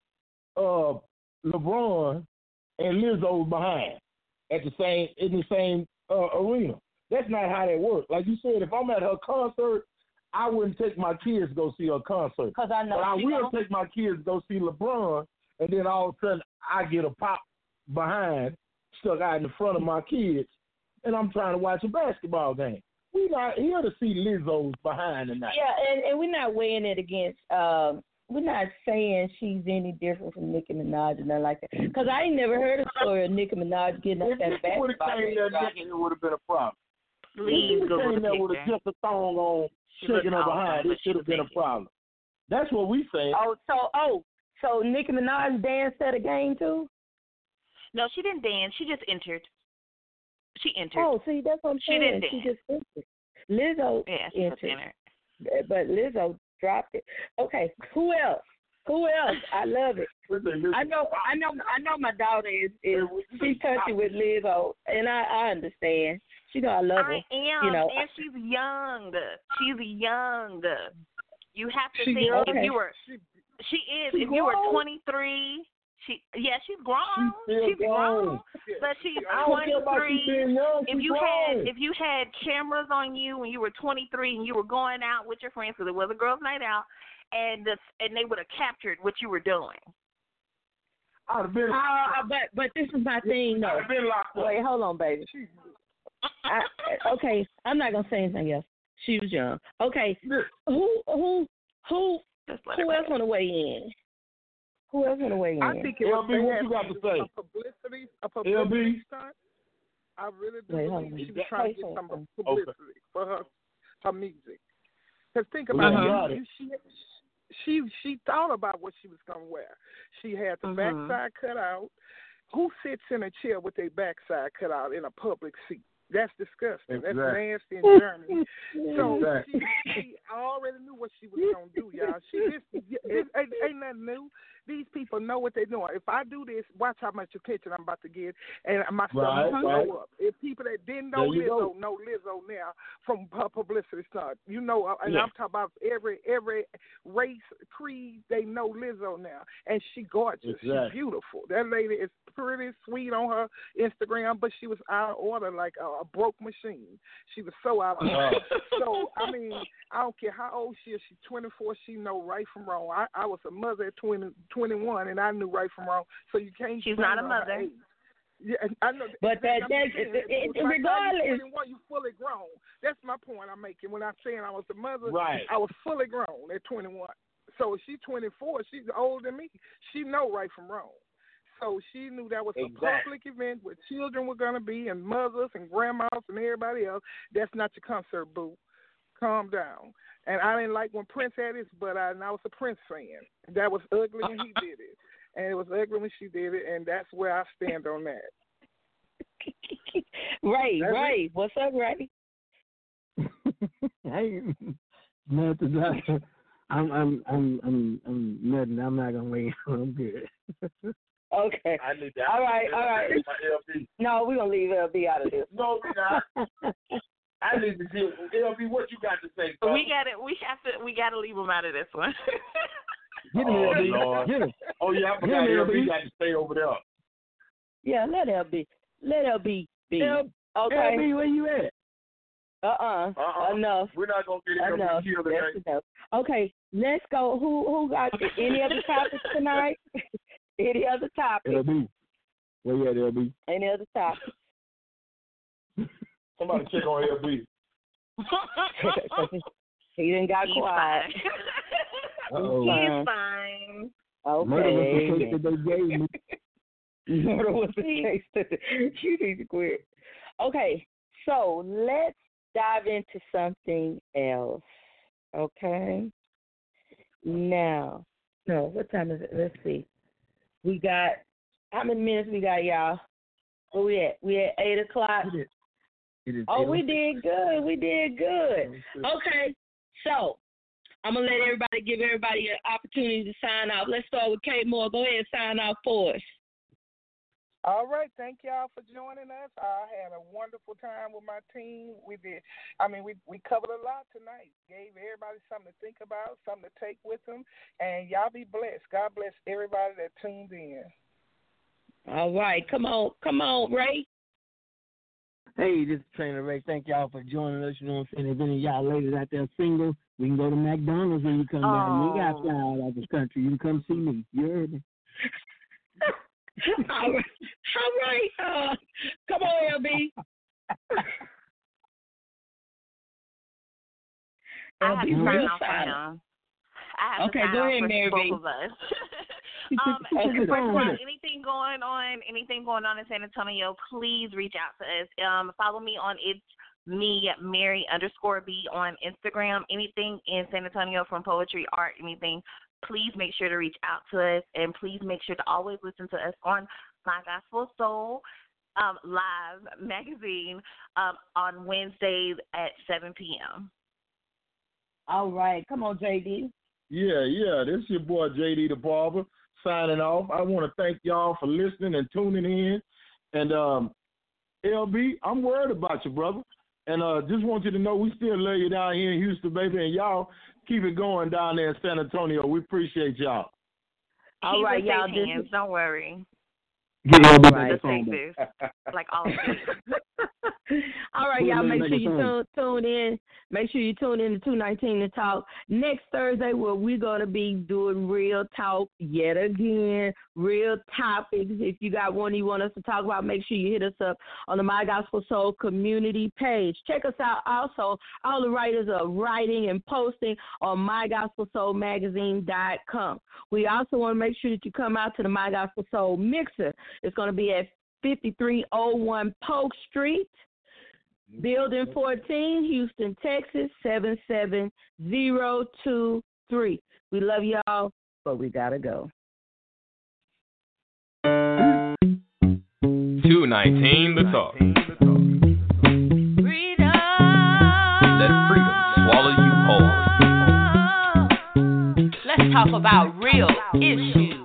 LeBron and Lizzo behind in the same arena. That's not how that works. Like you said, if I'm at her concert, I wouldn't take my kids to go see her concert. Because I know. But I will take my kids to go see LeBron, and then all of a sudden I get a pop behind stuck out in the front of my kids, and I'm trying to watch a basketball game. We're not here to see Lizzo's behind tonight. Yeah, and we're not weighing it against. We're not saying she's any different from Nicki Minaj or nothing like that. Because I ain't never heard a story of Nicki Minaj getting up that basketball game. It would have been a problem. Please go with the that would have just a thong on, shaking her behind. It should have been a problem. That's what we saying. So Nicki Minaj danced at a game too? No, she didn't dance. She just entered. She entered. Oh, see, that's what I'm saying. She didn't dance. She just entered. Lizzo entered. But Lizzo dropped it. Okay, who else? I love it. I know my daughter is she's touchy with Lizzo, and I understand. She know I love her. I am, and she's young. She's young. You have to think if you were. She is. If you were 23. She's grown. She's grown, but she's 23. If you had cameras on you when you were 23 and you were going out with your friends, because it was a girls' night out, and they would have captured what you were doing. I'd have been. But this is my thing, though. I'd have been locked up. Wait, hold on, baby. Okay, I'm not gonna say anything else. She was young. Okay, who else want to weigh in? Who else want to weigh in? I think it was what you got to say? A publicity stunt. I really do believe she was trying to get some publicity for her music. Because think about it, she thought about what she was going to wear. She had the backside cut out. Who sits in a chair with their backside cut out in a public seat? That's disgusting. That's nasty in Germany. So she already knew what she was going to do, y'all. It ain't nothing new. These people know what they're doing. If I do this, watch how much attention I'm about to get, and my stuff will go up. If people that didn't know Lizzo know Lizzo now from her publicity stunt, you know, and I'm talking about every race, creed, they know Lizzo now, and she gorgeous. She's beautiful. That lady is pretty sweet on her Instagram, but she was out of order like a broke machine. She was so out of order. So I mean, I don't care how old she is. She's 24. She know right from wrong. I was a mother at 21, and I knew right from wrong. So you can't. She's not a mother. Yeah, I know. But regardless, 21, you fully grown. That's my point I'm making when I'm saying I was a mother. Right. I was fully grown at 21. So she's 24. She's older than me. She know right from wrong. So she knew that was a public event where children were going to be and mothers and grandmas and everybody else. That's not your concert, boo. Calm down. And I didn't like when Prince had this, but I was a Prince fan. That was ugly when he did it. And it was ugly when she did it, and that's where I stand on that. Ray. What's up, Ray? Hey, nothing. I'm nothing. I'm not gonna wait. I'm good. Okay. I need that. All right. No, we're gonna leave LB out of this. No, we're not. I need to see LB. What you got to say? Bro? We gotta leave him out of this one. Get him, LB. Lord. Get him. Oh yeah, I forgot LB got to stay over there. Yeah, let LB be. Okay. LB, where you at? Enough. We're not gonna get LB killed today. Enough. Okay, let's go. Who got any other topics tonight? Any other topics? LB. Where you at, LB? Any other topics? Somebody check on LB. He done got quiet. He's fine. Okay. Murder was the case that they gave me. Murder was the case that you need to quit. Okay, so let's dive into something else. Okay. Now, what time is it? Let's see. We got, how many minutes we got, y'all? Where we at? We at 8 o'clock? It is we did good. Okay, so I'm going to give everybody an opportunity to sign off. Let's start with Kate Moore. Go ahead and sign off for us. All right, thank y'all for joining us. I had a wonderful time with my team. We covered a lot tonight. Gave everybody something to think about, something to take with them, and y'all be blessed. God bless everybody that tuned in. All right, come on, Ray. Hey, this is Trainer Ray. Thank y'all for joining us. You know what I'm saying? If any of y'all ladies out there single, we can go to McDonald's when you come down. You got to fly out of this country. You can come see me. You heard me? All right. Come on, LB. I have to sign off for him. Okay, go ahead, Mary B. Both of us. First of all, anything going on in San Antonio, please reach out to us. Follow me on It's Me, Mary _B on Instagram. Anything in San Antonio from poetry, art, anything, please make sure to reach out to us, and please make sure to always listen to us on My Gospel Soul Live magazine on Wednesdays at 7 p.m. All right. Come on, JD. Yeah. This is your boy, JD the Barber, signing off. I want to thank y'all for listening and tuning in. And, LB, I'm worried about you, brother. And just want you to know we still love you down here in Houston, baby. And y'all keep it going down there in San Antonio. We appreciate y'all. All right, y'all. Don't worry. Get LB right. Like all of it. All right, y'all. Make sure you tune in. Make sure you tune in to 219 to Talk next Thursday, where we're gonna be doing real talk yet again, real topics. If you got one you want us to talk about, make sure you hit us up on the My Gospel Soul community page. Check us out. Also, all the writers are writing and posting on MyGospelSoulMagazine.com. We also want to make sure that you come out to the My Gospel Soul Mixer. It's going to be at 5301 Polk Street, Building 14, Houston, Texas, 77023. We love y'all, but we got to go. 219 The Talk. Freedom. Let freedom swallow you whole. Let's talk about real issues.